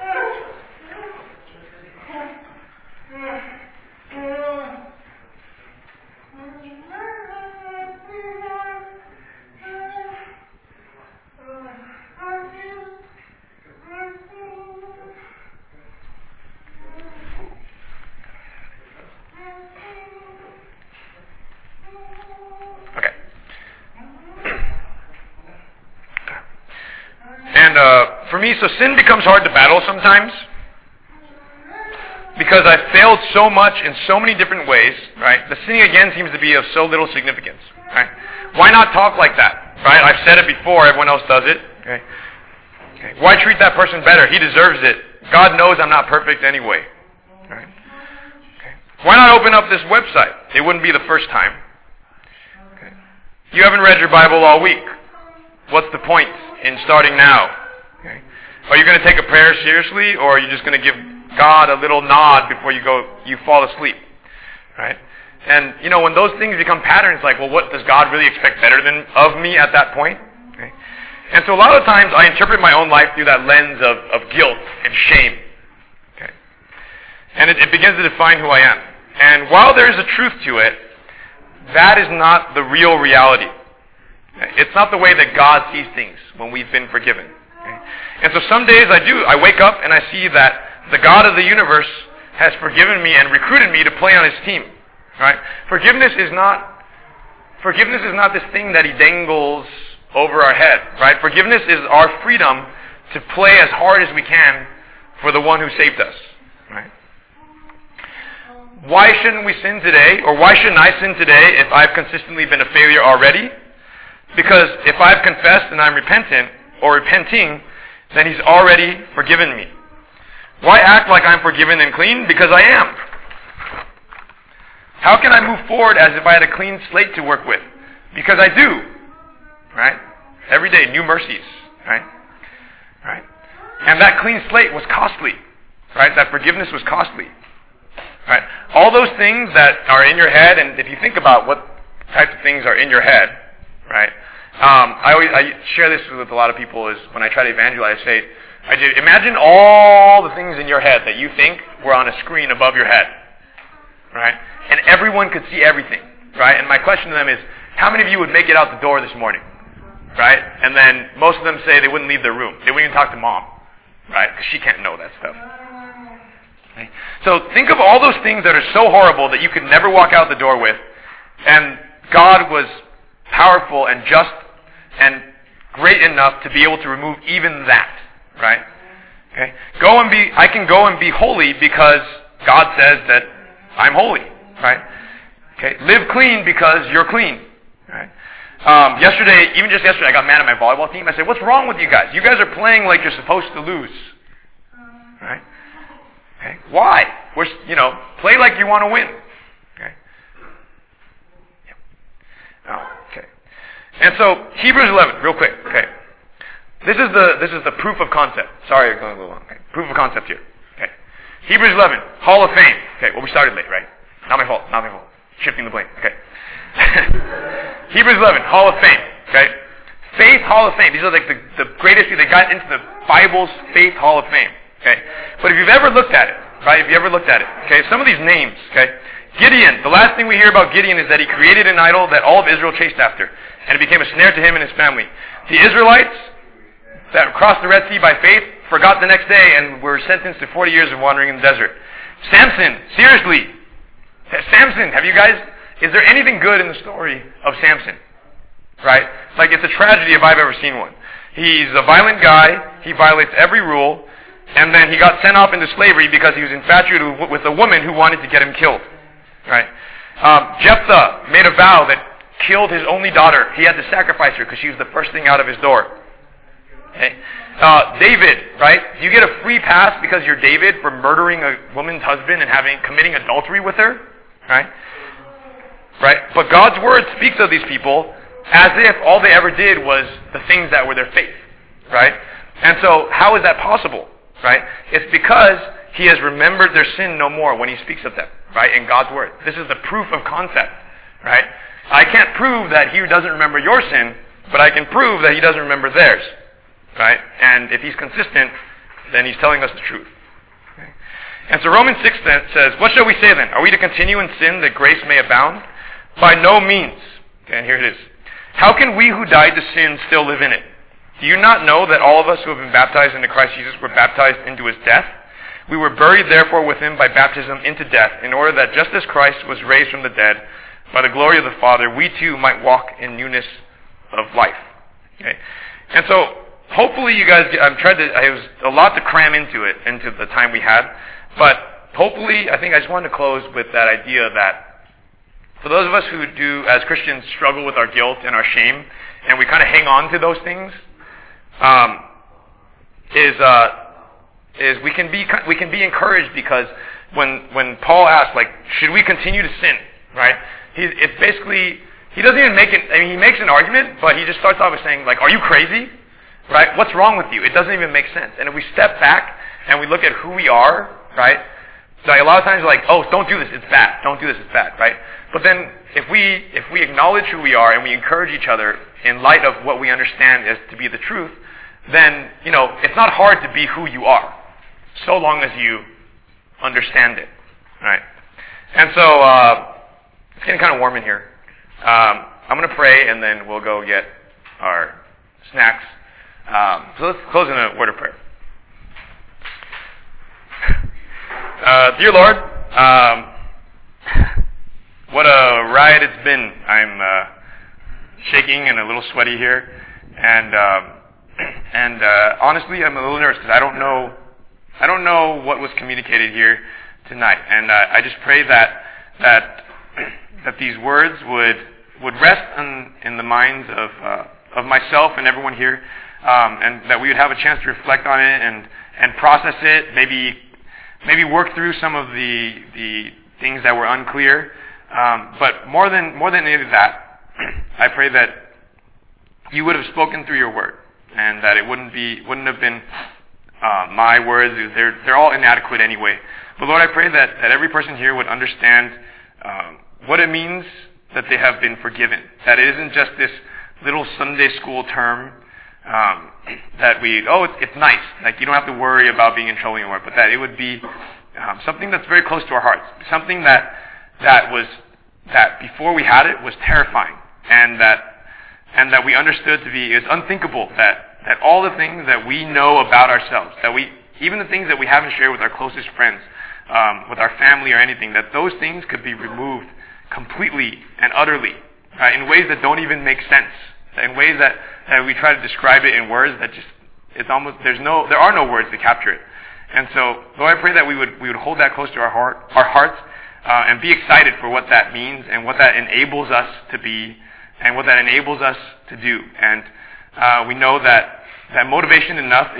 For me, so sin becomes hard to battle sometimes because I've failed so much in so many different ways, right? The sinning again seems to be of so little significance, right? Why not talk like that, right? I've said it before, everyone else does it, okay? Why treat that person better? He deserves it. God knows I'm not perfect anyway, right? Okay. Why not open up this website? It wouldn't be the first time. Okay. You haven't read your Bible all week. What's the point in starting now? Okay. Are you going to take a prayer seriously, or are you just going to give God a little nod before you fall asleep? Right? And, when those things become patterns, like, well, what does God really expect better of me at that point? Okay. And so a lot of times I interpret my own life through that lens of guilt and shame. Okay. And it begins to define who I am. And while there is a truth to it, that is not the real reality. It's not the way that God sees things when we've been forgiven. Okay? And so some days I wake up and I see that the God of the universe has forgiven me and recruited me to play on His team. Right? Forgiveness is not this thing that He dangles over our head. Right? Forgiveness is our freedom to play as hard as we can for the one who saved us. Right? Why shouldn't we sin today, or why shouldn't I sin today if I've consistently been a failure already? Because if I've confessed and I'm repenting, then He's already forgiven me. Why act like I'm forgiven and clean? Because I am. How can I move forward as if I had a clean slate to work with? Because I do. Right? Every day, new mercies. Right? Right? And that clean slate was costly. Right? That forgiveness was costly. Right? All those things that are in your head, and if you think about what types of things are in your head, right? I share this with a lot of people is when I try to evangelize, I say, I did. Imagine all the things in your head that you think were on a screen above your head, right? And everyone could see everything, right? And my question to them is, how many of you would make it out the door this morning, right? And then most of them say they wouldn't leave their room. They wouldn't even talk to mom, right? Because she can't know that stuff. Okay? So think of all those things that are so horrible that you could never walk out the door with, and God was powerful and just and great enough to be able to remove even that, right? Okay? I can go and be holy because God says that I'm holy, right? Okay? Live clean because you're clean, right? Even just yesterday, I got mad at my volleyball team. I said, "What's wrong with you guys? You guys are playing like you're supposed to lose, right? Okay? Why? Play like you want to win." Okay? Yeah. Okay. And so Hebrews 11, real quick. Okay. This is the proof of concept. Sorry, I'm going a little long. Okay. Proof of concept here. Okay. Hebrews 11, Hall of Fame. Okay. Well, we started late, right? Not my fault. Shifting the blame. Okay. Hebrews 11, Hall of Fame. Okay. Faith Hall of Fame. These are like the greatest people. They got into the Bible's Faith Hall of Fame. Okay. But if you've ever looked at it, right? Okay. Some of these names. Okay. Gideon. The last thing we hear about Gideon is that he created an idol that all of Israel chased after, and it became a snare to him and his family. The Israelites that crossed the Red Sea by faith forgot the next day and were sentenced to 40 years of wandering in the desert. Samson, seriously. Samson, is there anything good in the story of Samson? Right? Like, it's a tragedy if I've ever seen one. He's a violent guy, he violates every rule, and then he got sent off into slavery because he was infatuated with a woman who wanted to get him killed. Right? Jephthah made a vow that killed his only daughter. He had to sacrifice her because she was the first thing out of his door. Okay. David, right? You get a free pass because you're David for murdering a woman's husband and committing adultery with her, right? Right? But God's word speaks of these people as if all they ever did was the things that were their faith, right? And so, how is that possible, right? It's because He has remembered their sin no more when He speaks of them, right? In God's word. This is the proof of concept, right? I can't prove that He doesn't remember your sin, but I can prove that He doesn't remember theirs. Right? And if He's consistent, then He's telling us the truth. Okay? And so Romans 6 says, "What shall we say then? Are we to continue in sin that grace may abound? By no means." Okay, and here it is. "How can we who died to sin still live in it? Do you not know that all of us who have been baptized into Christ Jesus were baptized into His death? We were buried therefore with Him by baptism into death, in order that just as Christ was raised from the dead by the glory of the Father, we too might walk in newness of life." Okay? And so, hopefully you guys it was a lot to cram into the time we had, but hopefully, I think I just wanted to close with that idea that for those of us who do, as Christians, struggle with our guilt and our shame, and we kind of hang on to those things, we can be encouraged, because when Paul asks, like, should we continue to sin, right? It's basically, he doesn't even make it, I mean, he makes an argument, but he just starts off with saying, like, are you crazy? Right? What's wrong with you? It doesn't even make sense. And if we step back and we look at who we are, right? Like, a lot of times we're like, oh, don't do this, it's bad. Don't do this, it's bad, right? But then if we acknowledge who we are and we encourage each other in light of what we understand as to be the truth, then, it's not hard to be who you are, so long as you understand it, right? And so, it's getting kind of warm in here. I'm going to pray, and then we'll go get our snacks. So let's close in a word of prayer. Dear Lord, what a ride it's been. I'm shaking and a little sweaty here, and honestly, I'm a little nervous because I don't know what was communicated here tonight, and I just pray that these words would rest in the minds of myself and everyone here. And that we would have a chance to reflect on it and process it, maybe work through some of the things that were unclear. But more than any of that, I pray that you would have spoken through your word, and that it wouldn't have been my words. They're all inadequate anyway. But Lord, I pray that every person here would understand what it means that they have been forgiven. That it isn't just this little Sunday school term, it's nice. Like, you don't have to worry about being in trouble anymore, but that it would be something that's very close to our hearts. Something that before we had it was terrifying, and that we understood to be is unthinkable, that all the things that we know about ourselves, even the things that we haven't shared with our closest friends, with our family or anything, that those things could be removed completely and utterly, in ways that don't even make sense, in ways that we try to describe it in words that just, it's almost, there are no words to capture it. And so, Lord, I pray that we would hold that close to our hearts, and be excited for what that means and what that enables us to be and what that enables us to do. And we know that motivation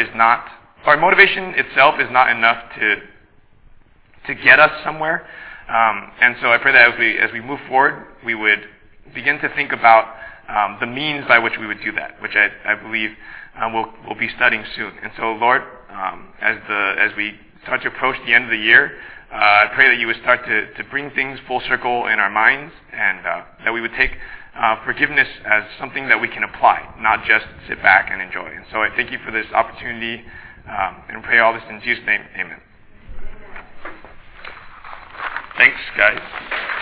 itself is not enough to get us somewhere. And so I pray that as we move forward, we would begin to think about the means by which we would do that, which I believe we'll be studying soon. And so, Lord, as we start to approach the end of the year, I pray that you would start to bring things full circle in our minds, and that we would take forgiveness as something that we can apply, not just sit back and enjoy. And so I thank you for this opportunity, and pray all this in Jesus' name. Amen. Thanks, guys.